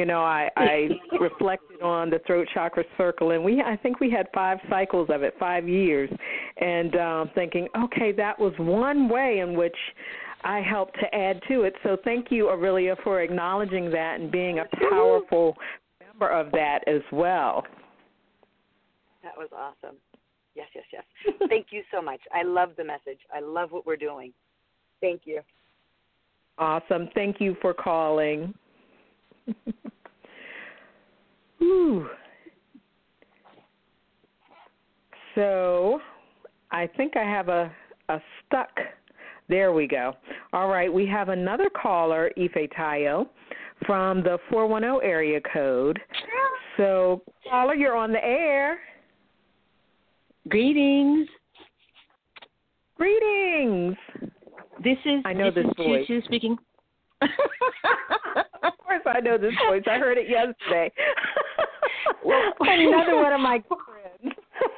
I reflected on the throat chakra circle, and I think we had 5 cycles of it, 5 years, and thinking, okay, that was one way in which I help to add to it. So thank you, Aurelia, for acknowledging that and being a powerful member of that as well. That was awesome. Yes. Thank you so much. I love the message. I love what we're doing. Thank you. Awesome. Thank you for calling. Ooh. So I think I have a stuck. There we go. All right, we have another caller, Ife Tayo, from the 410 area code. So, caller, you're on the air. Greetings. This is voice. Choo speaking. Of course I know this voice. I heard it yesterday. Well, another one of my friends.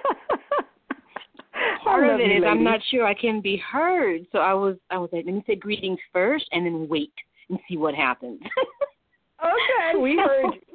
Part of it is I'm not sure I can be heard. So I was like, let me say greetings first and then wait and see what happens. Okay, we heard you.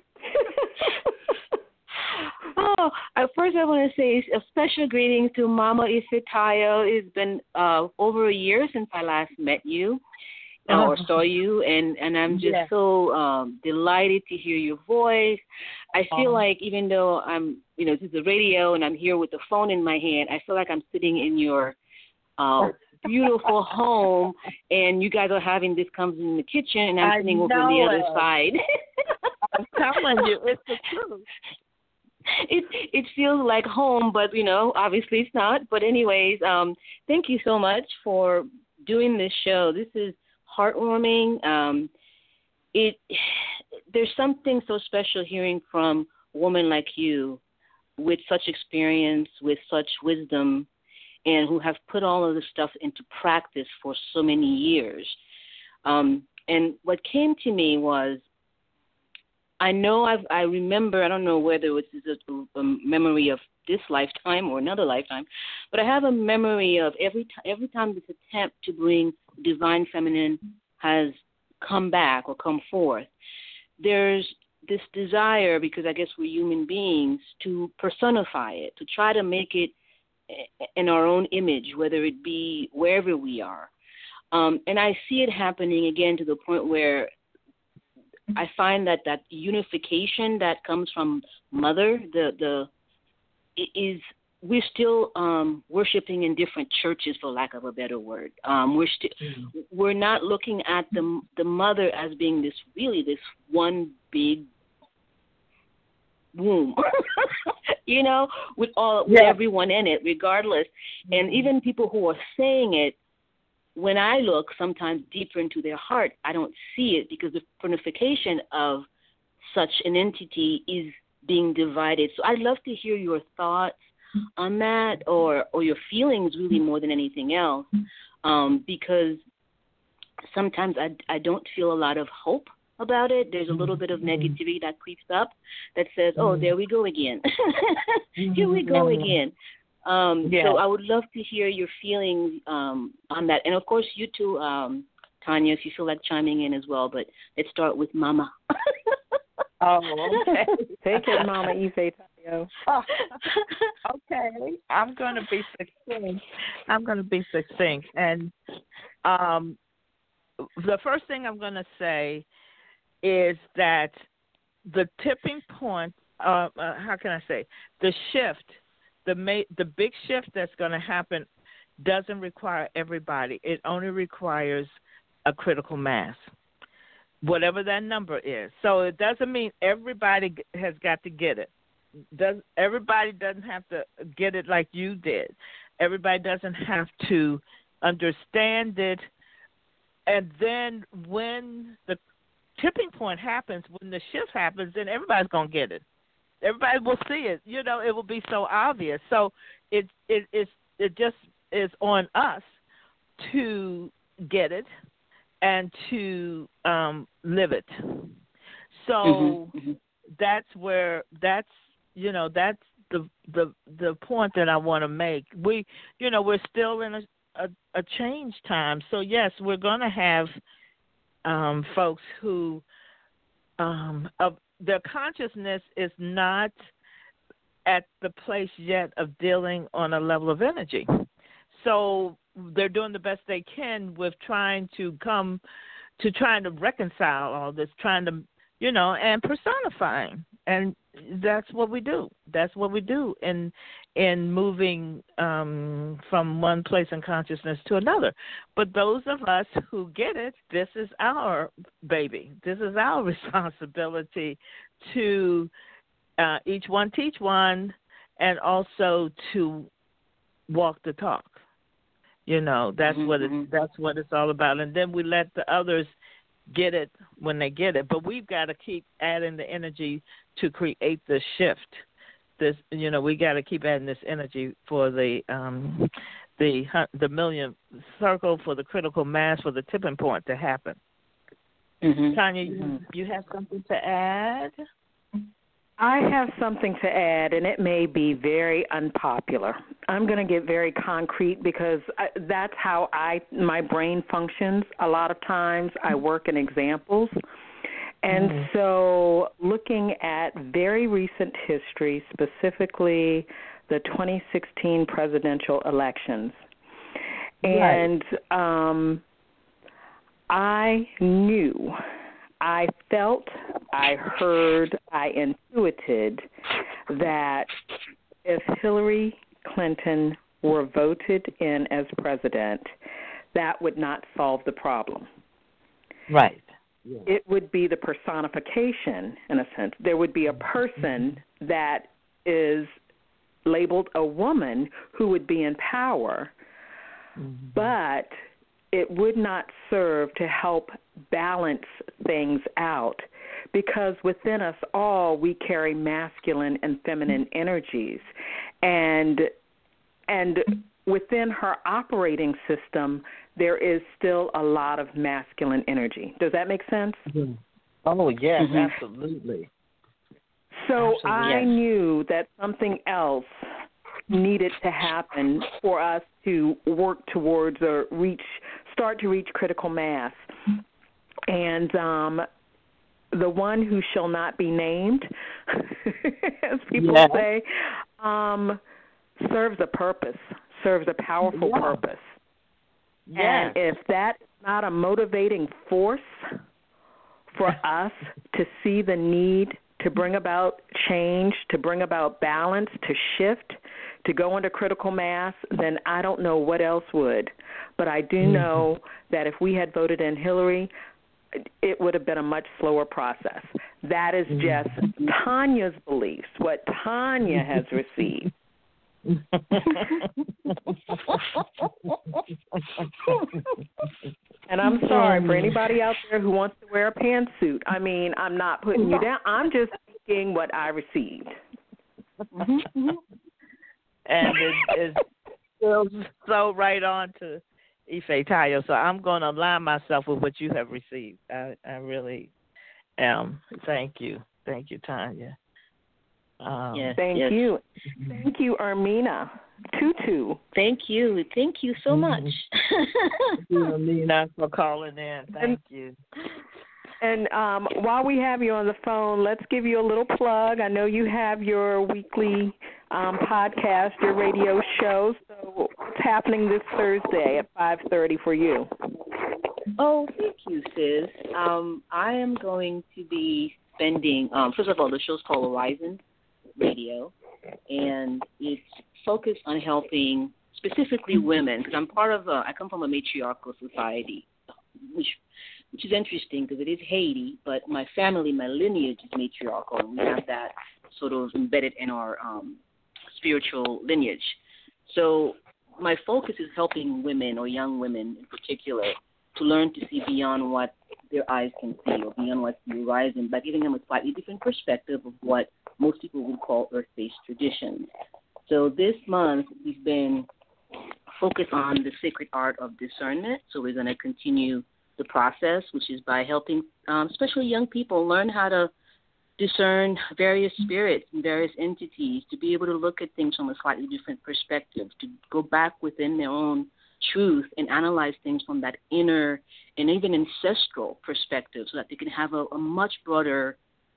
First I want to say a special greetings to Mama Ife Tayo. It's been over a year since I last met you or saw you, and I'm just so delighted to hear your voice. I feel like even though I'm, this is the radio and I'm here with the phone in my hand, I feel like I'm sitting in your beautiful home, and you guys are having this comes in the kitchen, and I'm sitting over on the other side. I'm telling you, it's the truth. It feels like home, but obviously it's not. But anyways, thank you so much for doing this show. This is heartwarming. There's something so special hearing from a woman like you, with such experience, with such wisdom, and who have put all of this stuff into practice for so many years. And what came to me was, I remember, I don't know whether it was a memory of this lifetime or another lifetime, but I have a memory of every time this attempt to bring divine feminine has come back or come forth, there's this desire, because I guess we're human beings, to personify it, to try to make it in our own image, whether it be wherever we are. And I see it happening again to the point where I find that unification that comes from Mother, we're still worshiping in different churches, for lack of a better word. We're not looking at the Mother as being this one big womb, with everyone in it, regardless. And even people who are saying it, when I look sometimes deeper into their heart, I don't see it, because the personification of such an entity is being divided. So I'd love to hear your thoughts on that, or your feelings, really, more than anything else, because sometimes I don't feel a lot of hope about it. There's a little bit of negativity that creeps up that says, oh, there we go again. Here we go again. So I would love to hear your feelings on that. And, of course, you too, Tanya, if you feel like chiming in as well. But let's start with Mama. Oh, okay. Take it, Mama Ife Tayo. Okay. I'm going to be succinct. And the first thing I'm going to say is that the tipping point, how can I say, the shift, the big shift that's going to happen doesn't require everybody. It only requires a critical mass, whatever that number is. So it doesn't mean everybody has got to get it. Everybody doesn't have to get it like you did. Everybody doesn't have to understand it. And then when the tipping point happens, when the shift happens, then everybody's going to get it. Everybody will see it. It will be so obvious. So it just is on us to get it and to live it. So that's the point that I want to make. We're still in a change time. So yes, we're going to have folks who their consciousness is not at the place yet of dealing on a level of energy. So they're doing the best they can with trying to reconcile all this, trying to, and personifying. And that's what we do. That's what we do in moving from one place in consciousness to another. But those of us who get it, this is our baby. This is our responsibility to each one teach one, and also to walk the talk. That's what it's all about. And then we let the others get it when they get it. But we've got to keep adding the energy to create the shift. We got to keep adding this energy for the million circle, for the critical mass, for the tipping point to happen. Tanya, you have something to add? I have something to add, and it may be very unpopular. I'm going to get very concrete because that's how my brain functions. A lot of times I work in examples. And so looking at very recent history, specifically the 2016 presidential elections, and I knew, I felt, I heard, I intuited that if Hillary Clinton were voted in as president, that would not solve the problem. Right. It would be the personification, in a sense. There would be a person that is labeled a woman who would be in power, but it would not serve to help balance things out, because within us all we carry masculine and feminine energies, and within her operating system there is still a lot of masculine energy. Does that make sense? Oh, yes, absolutely. So I knew that something else needed to happen for us to work towards or start to reach critical mass. And the one who shall not be named, as people say, serves a purpose, serves a powerful purpose. Yes. And if that is not a motivating force for us to see the need to bring about change, to bring about balance, to shift, to go into critical mass, then I don't know what else would. But I do know that if we had voted in Hillary, it would have been a much slower process. That is just Tanya's beliefs, what Tanya has received. And I'm sorry for anybody out there who wants to wear a pantsuit. I mean, I'm not putting you down. I'm just speaking what I received. And it feels so right on to Ife Tayo. So I'm going to align myself with what you have received. I really am. Thank you. Thank you, Tanya. Thank you. Thank you, Armina. Tutu. Thank you. Thank you so much. Thank you, Armina, for calling in. Thank you. And while we have you on the phone, let's give you a little plug. I know you have your weekly podcast, your radio show. So what's happening this Thursday at 5:30 for you? Oh, thank you, sis. I am going to be spending, first of all, the show's called Horizon Radio, and it's focused on helping specifically women, because I come from a matriarchal society, which is interesting because it is Haiti, but my family, my lineage is matriarchal, and we have that sort of embedded in our spiritual lineage. So my focus is helping women, or young women in particular, to learn to see beyond what their eyes can see, or beyond what's the horizon, by giving them a slightly different perspective of what most people would call earth-based traditions. So this month we've been focused on the sacred art of discernment. So we're going to continue the process, which is by helping especially young people learn how to discern various spirits and various entities, to be able to look at things from a slightly different perspective, to go back within their own truth and analyze things from that inner and even ancestral perspective, so that they can have a much broader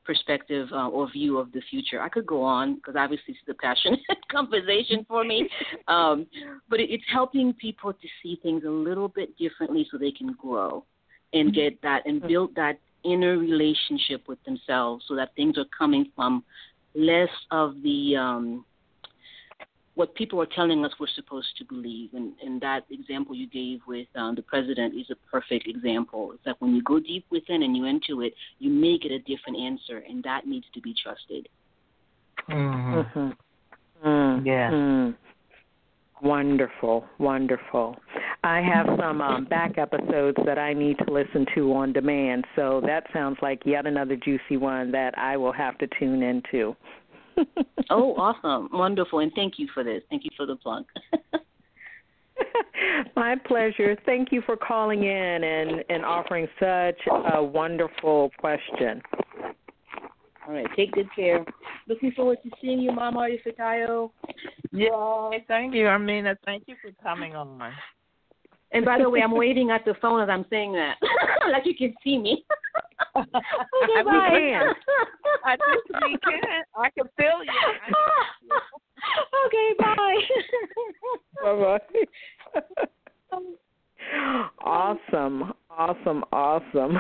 perspective or view of the future. I could go on because obviously it's a passionate conversation for me, but it's helping people to see things a little bit differently so they can grow and get that and build that inner relationship with themselves so that things are coming from less of the what people are telling us we're supposed to believe. And that example you gave with the president is a perfect example. It's like when you go deep within and you into it, you may get a different answer, and that needs to be trusted. Mm-hmm. Mm-hmm. Yeah. Mm-hmm. Wonderful, wonderful. I have some back episodes that I need to listen to on demand, so that sounds like yet another juicy one that I will have to tune into. Oh, awesome. Wonderful. And thank you for this. Thank you for the plug. My pleasure. Thank you for calling in and offering such a wonderful question. All right. Take good care. Looking forward to seeing you, Mama Ifitayo. Yay. Thank you, Armina. Thank you for coming on. And by the way, I'm waving at the phone as I'm saying that, like you can see me. Okay, bye. I think we can. I can feel you. Okay, bye. Bye-bye. Awesome, awesome, awesome.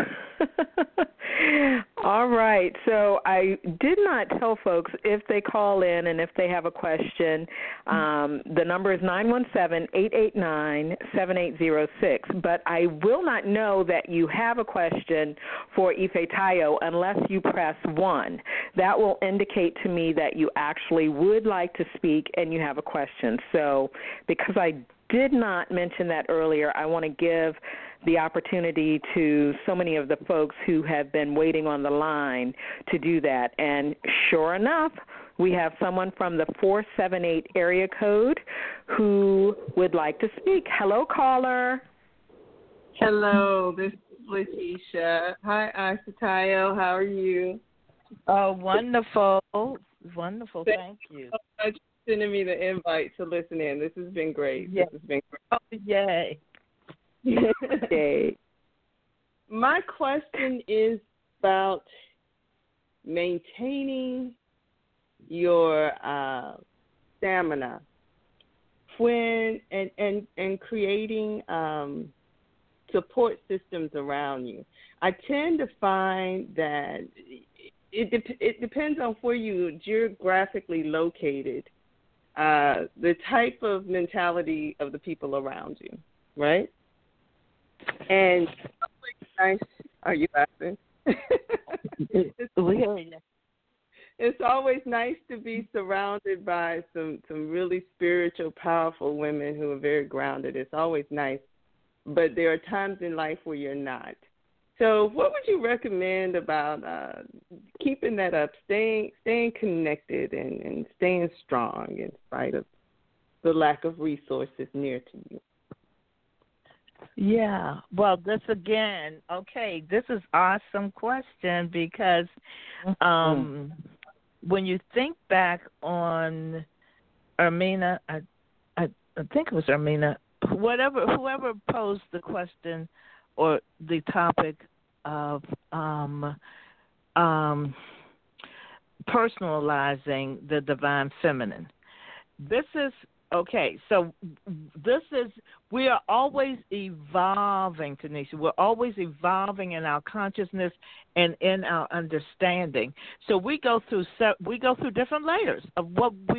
All right, so I did not tell folks if they call in and if they have a question. The number is 917-889-7806, but I will not know that you have a question for Ifitayo unless you press 1. That will indicate to me that you actually would like to speak and you have a question. So because I did not mention that earlier, I want to give the opportunity to so many of the folks who have been waiting on the line to do that. And sure enough, we have someone from the 478 area code who would like to speak. Hello, caller. Hello, this is Letitia. Hi, Ifitayo. How are you? Oh, wonderful. Wonderful. Thank you. Thank you for sending me the invite to listen in. This has been great. Yes. This has been great. Oh, yay. Yay. My question is about maintaining your stamina when and creating support systems around you. I tend to find that it depends on where you're geographically located, the type of mentality of the people around you, right? And it's nice. Are you laughing? It's always nice to be surrounded by some really spiritual, powerful women who are very grounded. It's always nice. But there are times in life where you're not. So what would you recommend about keeping that up, staying connected and staying strong in spite of the lack of resources near to you? Yeah. Well, this again, okay, this is awesome question because when you think back on Armina, I think it was Armina, whoever posed the question or the topic of personalizing the divine feminine. This is okay. So we are always evolving, Tanisha. We're always evolving in our consciousness and in our understanding. So we go through different layers of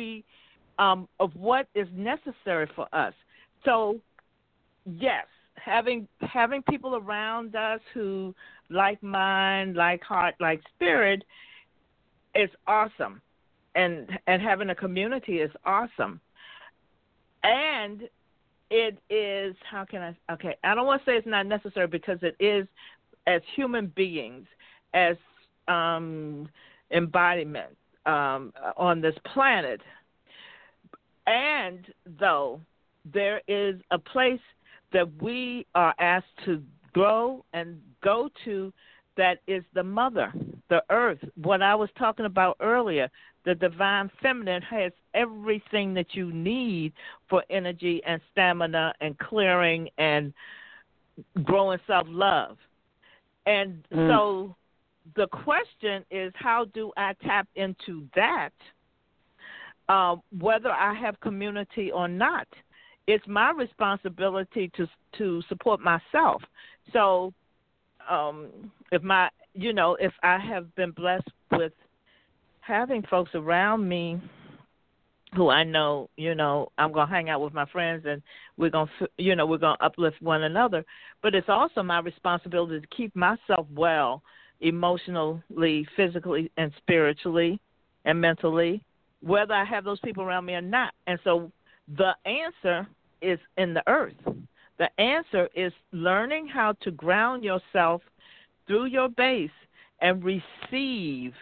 what is necessary for us. So yes, having people around us who like mind, like heart, like spirit is awesome, and having a community is awesome. And it is, I don't want to say it's not necessary because it is, as human beings, as embodiment on this planet. And though there is a place that we are asked to grow and go to that is the mother, the earth. What I was talking about earlier, the divine feminine has everything that you need for energy and stamina and clearing and growing self-love. And so the question is, how do I tap into that, whether I have community or not? It's my responsibility to support myself. So if I have been blessed with having folks around me who I know, I'm going to hang out with my friends and we're going to uplift one another. But it's also my responsibility to keep myself well emotionally, physically, and spiritually and mentally, whether I have those people around me or not. And so the answer is in the earth. The answer is learning how to ground yourself through your base and receive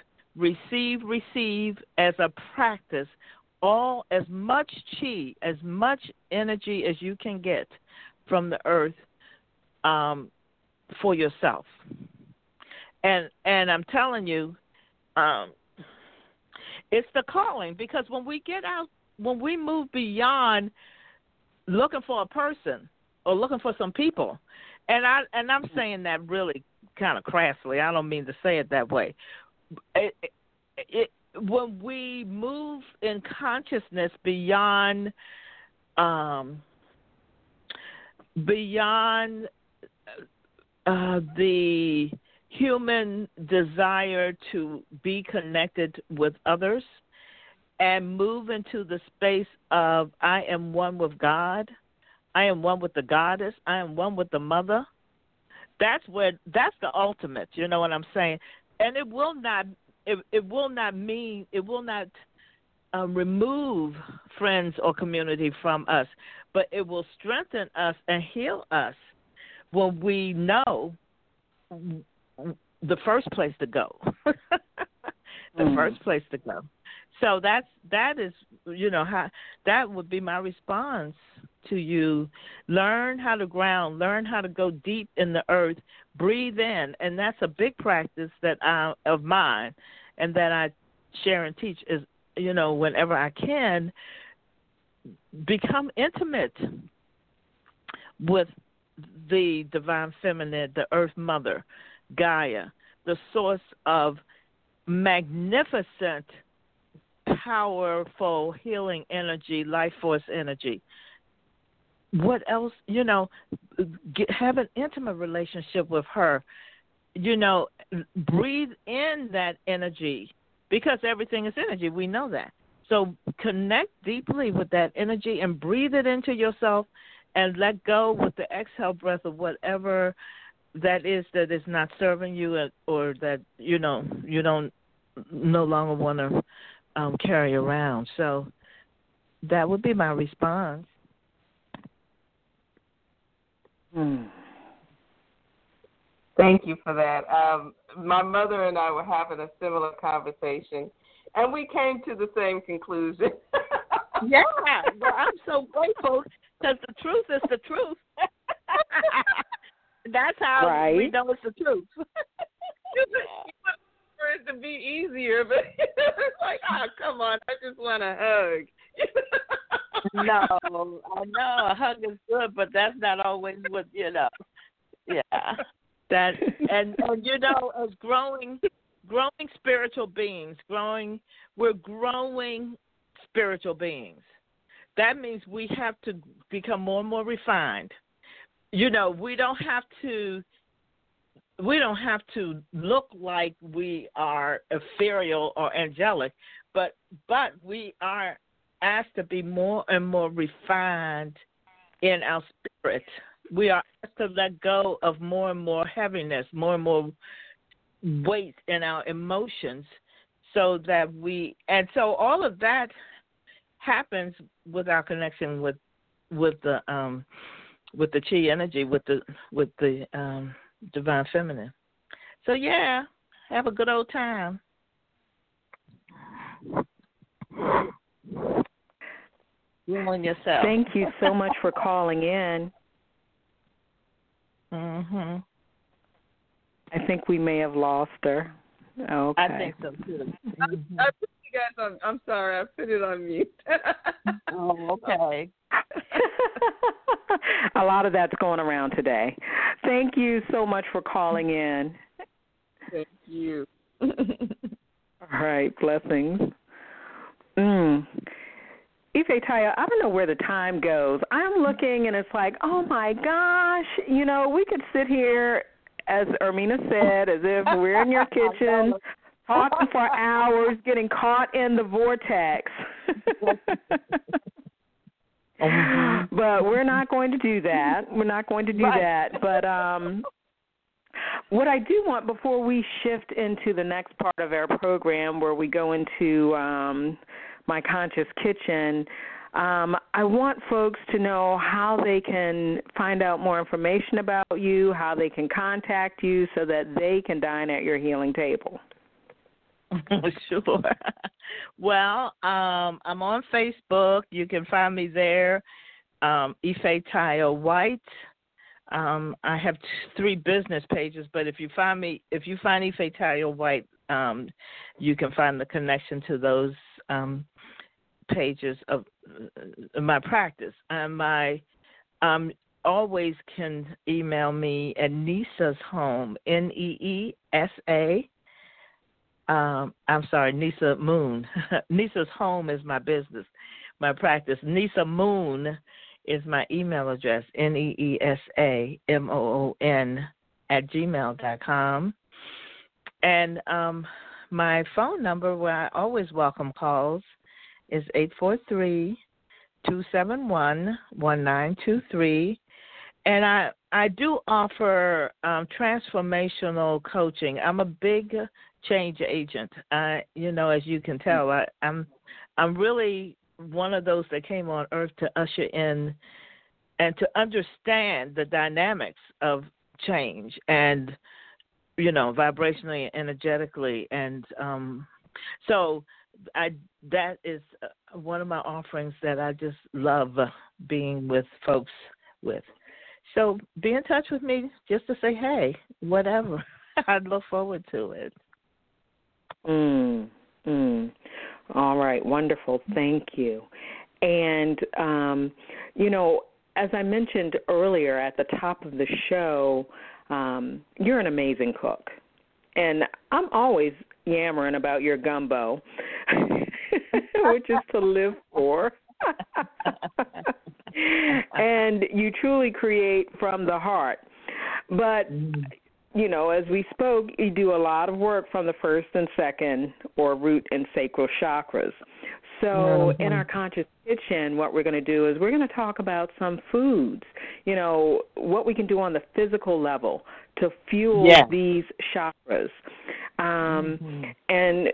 as a practice as much chi, as much energy as you can get from the earth for yourself. And I'm telling you, it's the calling, because when we get out, when we move beyond looking for a person or looking for some people, and I'm saying that really kind of crassly. I don't mean to say it that way. When we move in consciousness beyond the human desire to be connected with others and move into the space of I am one with God, I am one with the goddess, I am one with the mother, that's the ultimate, you know what I'm saying? And it will not remove friends or community from us, but it will strengthen us and heal us when we know the first place to go. First place to go. So that is, how that would be my response to you. Learn how to ground, learn how to go deep in the earth, breathe in, and that's a big practice of mine, and that I share and teach is, whenever I can, become intimate with the divine feminine, the earth mother, Gaia, the source of magnificent, powerful healing energy, life force energy. What else? Have an intimate relationship with her. Breathe in that energy, because everything is energy. We know that. So connect deeply with that energy and breathe it into yourself, and let go with the exhale breath of whatever that is not serving you, or that you don't no longer want to carry around. So that would be my response. Thank you for that. My mother and I were having a similar conversation, and we came to the same conclusion. Yeah, well, I'm so grateful, because the truth is the truth. That's how we know it's the truth. You want for it to be easier, but it's like, come on, I just want a hug. No, I know a hug is good, but that's not always what Yeah, that and as growing spiritual beings, we're growing spiritual beings. That means we have to become more and more refined. We don't have to look like we are ethereal or angelic, but we are asked to be more and more refined in our spirit. We are asked to let go of more and more heaviness, more and more weight in our emotions, so all of that happens with our connection with the chi energy, with the divine feminine. So yeah, have a good old time. You and yourself. Thank you so much for calling in. Mhm. I think we may have lost her. Okay. I think so too. I put you guys on. I'm sorry, I put it on mute. Oh, okay. A lot of that's going around today. Thank you so much for calling in. Thank you. All right, blessings. Ife Taya, I don't know where the time goes. I'm looking and it's like, oh my gosh, we could sit here, as Ermina said, as if we're in your kitchen, talking for hours, getting caught in the vortex. But we're not going to do that. But what I do want, before we shift into the next part of our program where we go into My Conscious Kitchen, I want folks to know how they can find out more information about you, how they can contact you so that they can dine at your healing table. Sure. Well, I'm on Facebook. You can find me there, Ife Taya White. I have 3 business pages, but if you find Ife Taya White, you can find the connection to those pages of my practice. Always can email me at Neesa's Home, Neesa. I'm sorry, Neesa Moon. Neesa's Home is my business, my practice. Neesa Moon is my email address, NEESAMOON And my phone number, where I always welcome calls, is 843-271-1923. And I do offer transformational coaching. I'm a big change agent. As you can tell, I'm really one of those that came on earth to usher in and to understand the dynamics of change and, vibrationally, energetically. And so that is one of my offerings that I just love being with folks with. So be in touch with me just to say, hey, whatever. I'd look forward to it. All right, wonderful. Thank you. And, as I mentioned earlier at the top of the show, you're an amazing cook. And I'm always yammering about your gumbo, which is to live for. And you truly create from the heart. But, as we spoke, you do a lot of work from the first and second or root and sacral chakras. So in our Conscious Kitchen, what we're going to do is we're going to talk about some foods, what we can do on the physical level to fuel these chakras. And,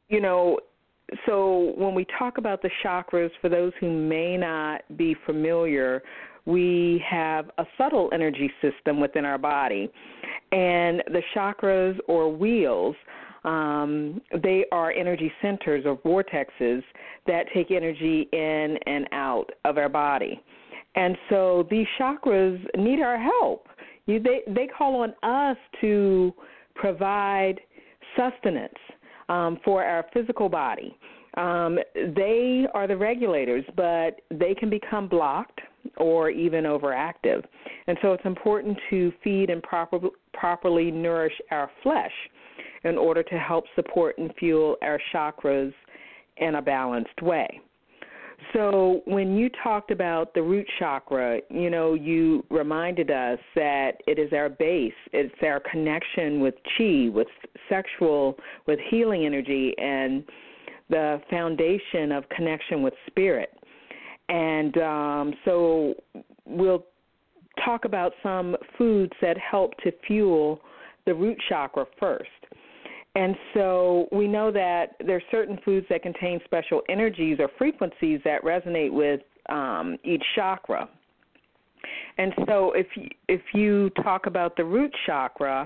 so when we talk about the chakras, for those who may not be familiar, we have a subtle energy system within our body. And the chakras or wheels, they are energy centers or vortexes that take energy in and out of our body. And so these chakras need our help. They call on us to provide sustenance for our physical body. They are the regulators, but they can become blocked or even overactive. And so it's important to feed and properly nourish our flesh in order to help support and fuel our chakras in a balanced way. So when you talked about the root chakra, you reminded us that it is our base. It's our connection with chi, with sexual, with healing energy, and the foundation of connection with spirit. And so we'll talk about some foods that help to fuel the root chakra first. And so we know that there are certain foods that contain special energies or frequencies that resonate with each chakra. And so if you talk about the root chakra,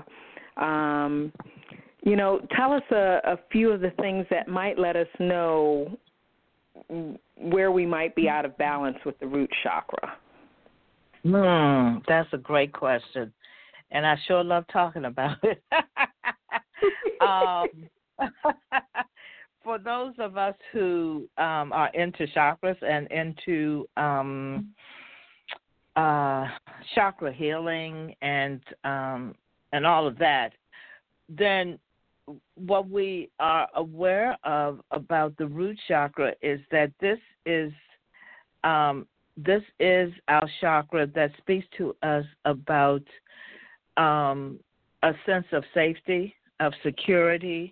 tell us a few of the things that might let us know where we might be out of balance with the root chakra. That's a great question, and I sure love talking about it. For those of us who are into chakras and into chakra healing and all of that, then what we are aware of about the root chakra is that this is our chakra that speaks to us about a sense of safety, of security,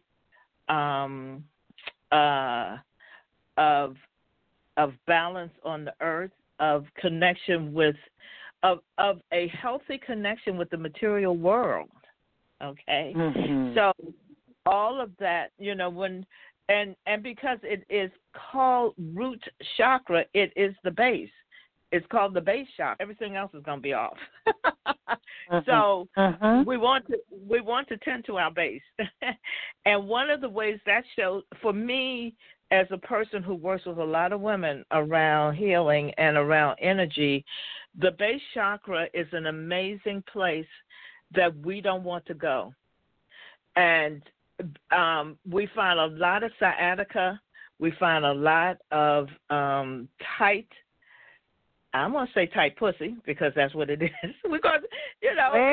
of balance on the earth, of connection with, of a healthy connection with the material world. Okay, so all of that, when and because it is called root chakra, it is the base. It's called the base chakra. Everything else is going to be off. So we want to tend to our base. And one of the ways that shows, for me, as a person who works with a lot of women around healing and around energy, the base chakra is an amazing place that we don't want to go. And we find a lot of sciatica. We find a lot of tight, I'm going to say tight pussy because that's what it is. Because, we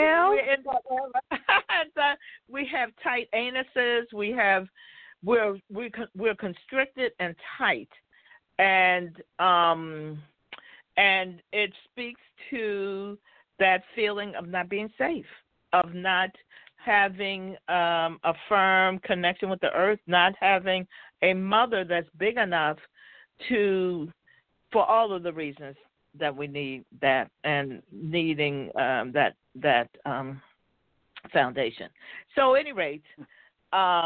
have tight anuses. We're constricted and tight. And it speaks to that feeling of not being safe, of not having a firm connection with the earth, not having a mother that's big enough for all of the reasons that we need that, and needing that foundation. So, at any rate, I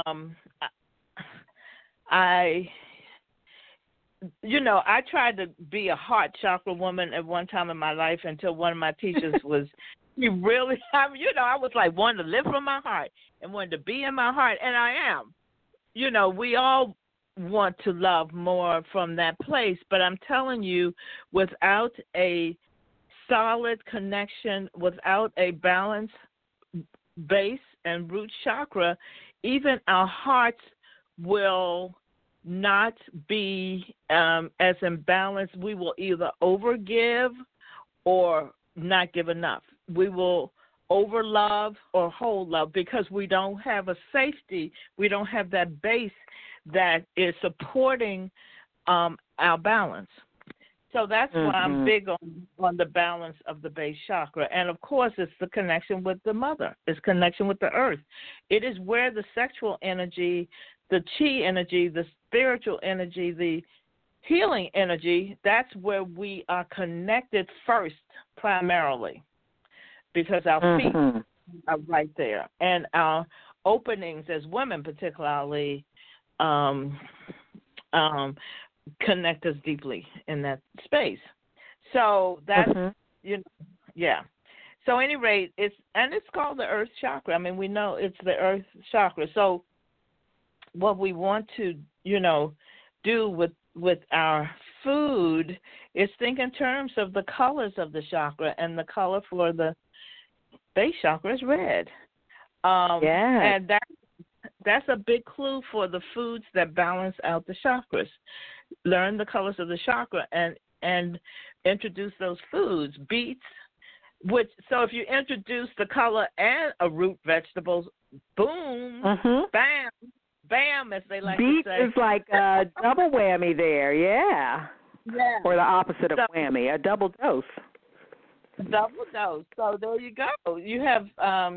tried to be a heart chakra woman at one time in my life until one of my teachers was, I was like wanting to live from my heart and wanted to be in my heart, and I am. We all want to love more from that place, but I'm telling you, without a solid connection, without a balanced base and root chakra, even our hearts will not be as imbalanced. We will either overgive or not give enough. We will overlove or hold love because we don't have a safety. We don't have that base that is supporting our balance. So that's why I'm big on the balance of the base chakra. And, of course, it's the connection with the mother. It's connection with the earth. It is where the sexual energy, the chi energy, the spiritual energy, the healing energy, that's where we are connected first primarily, because our feet are right there. And our openings as women particularly connect us deeply in that space. So that's, yeah. So at any rate, it's called the earth chakra. I mean, we know it's the earth chakra. So what we want to, do with our food is think in terms of the colors of the chakra, and the color for the base chakra is red. And that's a big clue for the foods that balance out the chakras. Learn the colors of the chakra and introduce those foods. Beets, so if you introduce the color and a root vegetables, boom, bam, bam, as they like Beets to say. Beets is like a double whammy there, yeah. Or the opposite of whammy, a double dose. Double dose. So there you go. You have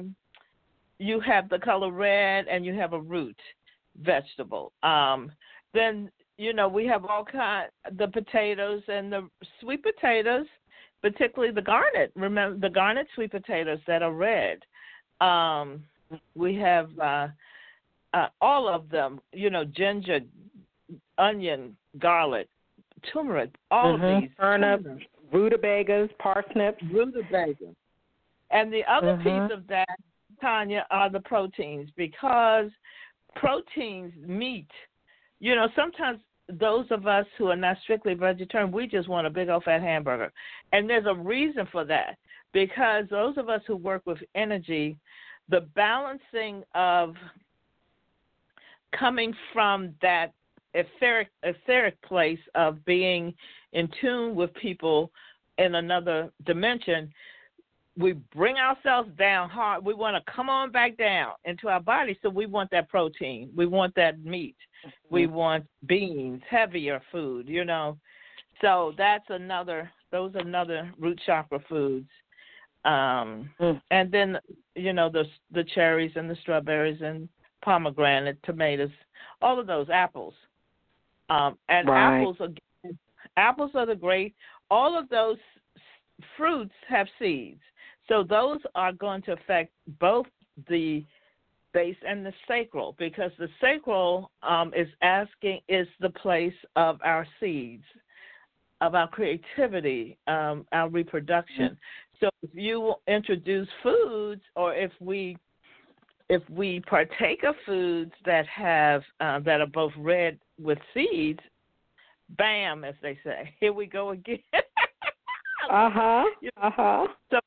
the color red, and you have a root vegetable. Then we have all kinds, the potatoes and the sweet potatoes, particularly the garnet. Remember the garnet sweet potatoes that are red. We have all of them. Ginger, onion, garlic, turmeric. All of these. Turnips, rutabagas, parsnips. Rutabagas. And the other piece of that, Tanya, are the proteins, because proteins, meat, sometimes those of us who are not strictly vegetarian, we just want a big old fat hamburger. And there's a reason for that, because those of us who work with energy, the balancing of coming from that etheric place of being in tune with people in another dimension, we bring ourselves down hard. We want to come on back down into our body. So we want that protein. We want that meat. Mm-hmm. We want beans, heavier food, you know. So those are another root chakra foods. And then, you know, the cherries and the strawberries and pomegranate, tomatoes, all of those, apples. And right. apples are the great. All of those fruits have seeds. So those are going to affect both the base and the sacral, because the sacral is the place of our seeds, of our creativity, our reproduction. Mm-hmm. So if you introduce foods, or if we partake of foods that have that are both red with seeds, bam, as they say, here we go again. So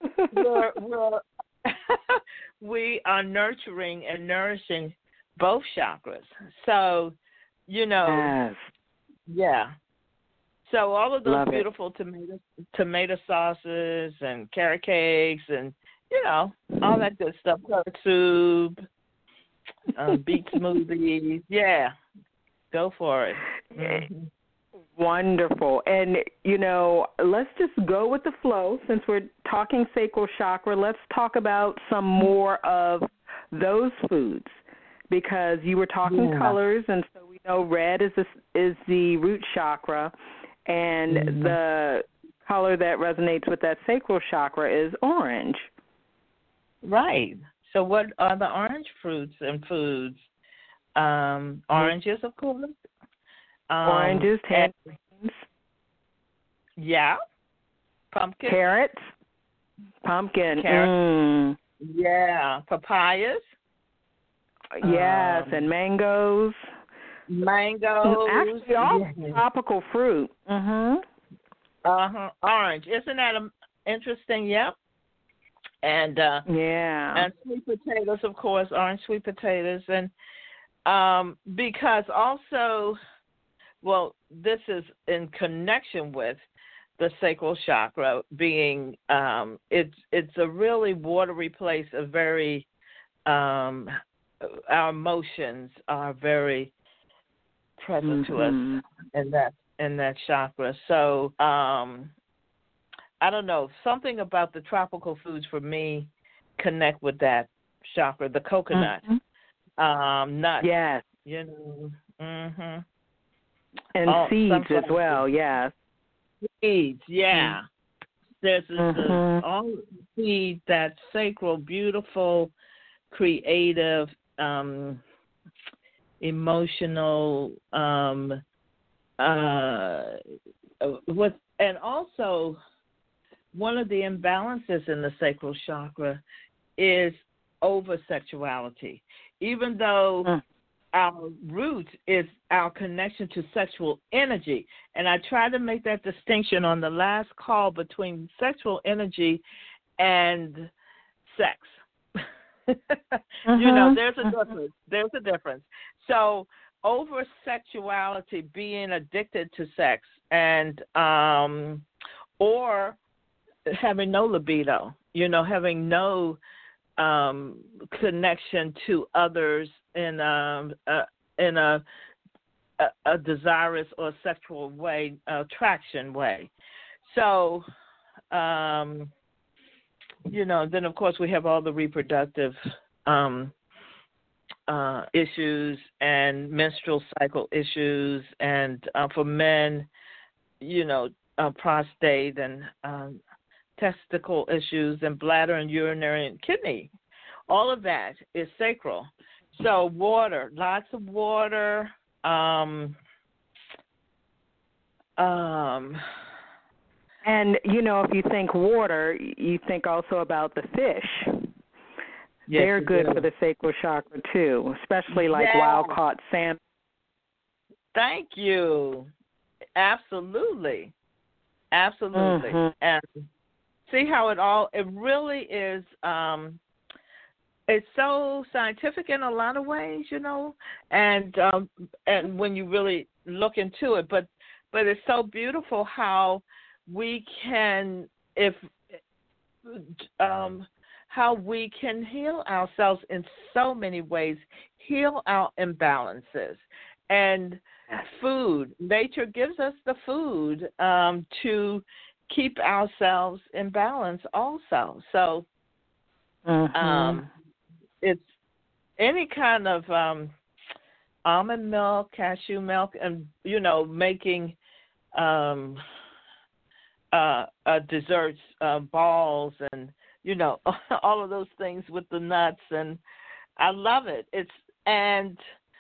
we are nurturing and nourishing both chakras. So, you know, yeah. So all of those beautiful tomato sauces and carrot cakes and, you know, all that good stuff, carrot soup, beet smoothies. Yeah, go for it. Mm-hmm. Wonderful. And, you know, let's just go with the flow. Since we're talking sacral chakra, let's talk about some more of those foods, because you were talking colors, and so we know red is the root chakra, and the color that resonates with that sacral chakra is orange. Right. So what are the orange fruits and foods? Oranges, of course. Oranges, tangerines. Yeah. Pumpkin. Carrots. Pumpkin. Carrots. Yeah. Papayas. Yes, and mangoes. Actually, all tropical fruit. Orange. Isn't that interesting? Yep. And and sweet potatoes, of course, orange sweet potatoes, and because also, well, this is in connection with the sacral chakra being it's a really watery place, a very our emotions are very present to us in that chakra. So I don't know, something about the tropical foods for me connect with that chakra. The coconut, nuts, yes, you know, and seeds as well. Yes, seeds. Yeah, there's all seed, that sacral, beautiful, creative, emotional, and also one of the imbalances in the sacral chakra is over-sexuality. Even though our root is our connection to sexual energy, and I tried to make that distinction on the last call between sexual energy and sex. You know, there's a difference. There's a difference. So over-sexuality, being addicted to sex, and or having no libido, you know, having no connection to others in a desirous or sexual way, attraction way. So, you know, then of course we have all the reproductive issues and menstrual cycle issues, and for men, you know, prostate and testicle issues and bladder and urinary and kidney. All of that is sacral. So water, lots of water. And, you know, if you think water, you think also about the fish. Yes, they're good for the sacral chakra, too, especially like wild-caught salmon. Thank you. Absolutely. Absolutely. And see how it really is, it's so scientific in a lot of ways, you know, and when you really look into it, but it's so beautiful how we can, if how we can heal ourselves in so many ways, heal our imbalances. And food, nature gives us the food to keep ourselves in balance also. So it's any kind of almond milk, cashew milk, and, making desserts, balls, and, all of those things with the nuts. And I love it. And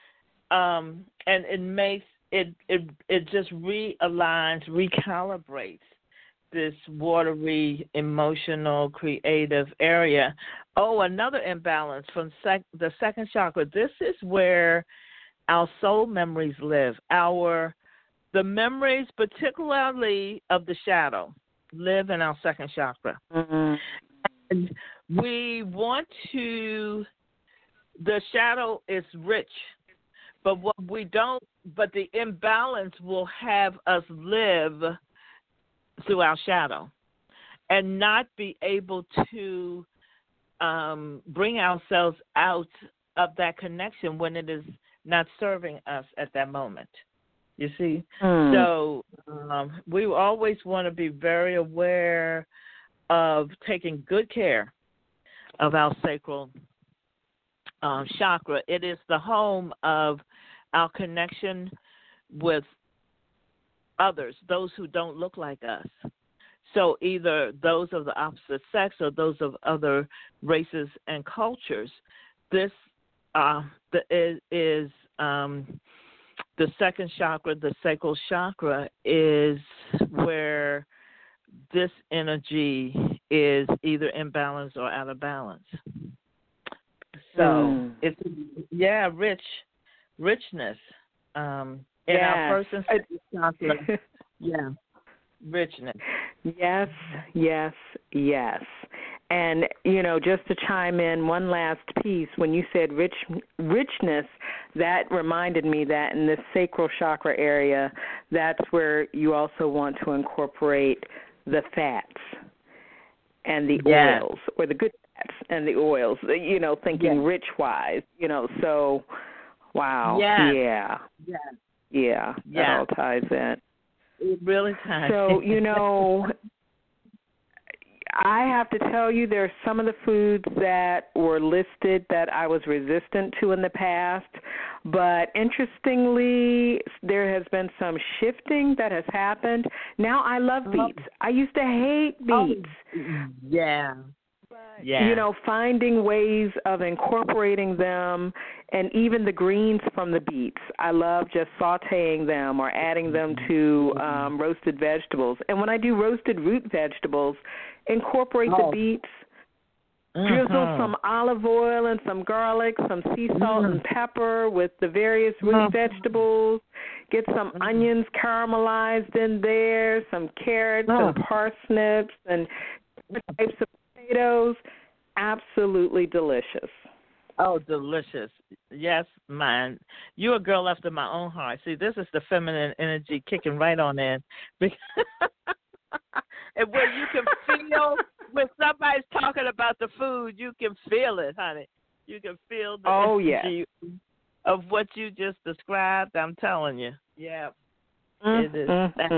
it makes it just realigns, recalibrates this watery, emotional, creative area. Oh, another imbalance from the second chakra. This is where our soul memories live. The memories, particularly of the shadow, live in our second chakra. Mm-hmm. And we want to. The shadow is rich. But but the imbalance will have us live through our shadow and not be able to bring ourselves out of that connection when it is not serving us at that moment. You see? So we always want to be very aware of taking good care of our sacral chakra. It is the home of our connection with others, those who don't look like us. So either those of the opposite sex or those of other races and cultures. This is the second chakra, the sacral chakra, is where this energy is either in balance or out of balance. So it's richness in our first and second chakra. Yeah, richness. Yes. And, just to chime in one last piece, when you said richness, that reminded me that in this sacral chakra area, that's where you also want to incorporate the fats and the oils, or the good fats and the oils, thinking rich-wise, so, wow. Yeah. That all ties in. It really ties. So, I have to tell you, there are some of the foods that were listed that I was resistant to in the past, but interestingly, there has been some shifting that has happened. Now I love beets. I used to hate beets. Finding ways of incorporating them, and even the greens from the beets. I love just sautéing them or adding them to roasted vegetables. And when I do roasted root vegetables, incorporate the beets, drizzle some olive oil and some garlic, some sea salt and pepper with the various root vegetables. Get some onions caramelized in there, some carrots and parsnips and types of potatoes. Absolutely delicious. Oh, delicious. Yes, mine. You're a girl after my own heart. See, this is the feminine energy kicking right on in. And where you can feel, when somebody's talking about the food, you can feel it, honey. You can feel the energy of what you just described. I'm telling you. Yeah. It is.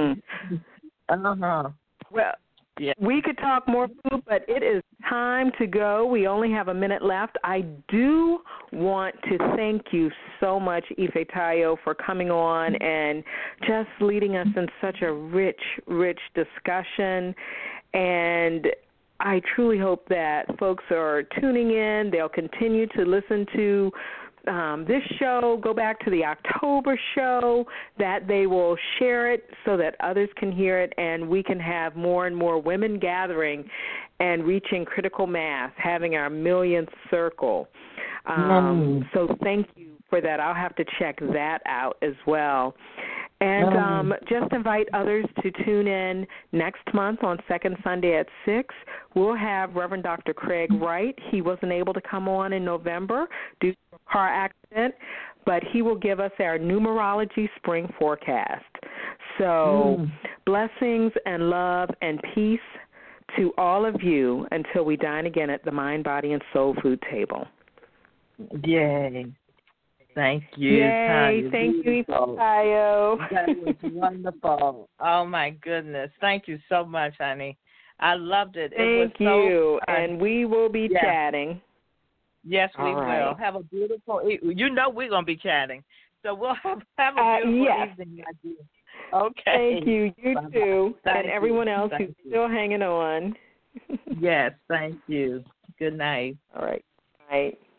Well, we could talk more food, but it is time to go. We only have a minute left. I do want to thank you so much, Ife Tayo, for coming on and just leading us in such a rich discussion. And I truly hope that folks are tuning in. They'll continue to listen to this show, go back to the October show, that they will share it so that others can hear it, and we can have more and more women gathering and reaching critical mass, having our millionth circle. So thank you for that. I'll have to check that out as well. And just invite others to tune in next month on second Sunday at 6. We'll have Reverend Dr. Craig Wright. He wasn't able to come on in November due to a car accident, but he will give us our numerology spring forecast. So blessings and love and peace to all of you until we dine again at the Mind, Body, and Soul Food table. Yay. Thank you, Yay. Tanya. Thank you, Beautiful. Tayo. That was wonderful. Oh, my goodness. Thank you so much, honey. I loved it. Thank you. And we will be chatting. Yes, we will. Have a beautiful evening. You know we're going to be chatting. So we'll have a beautiful evening, my dear. Okay. Thank you. You too. Thank and everyone you. else Thank who's you. still hanging on. Yes, thank you. Good night. All right. Night.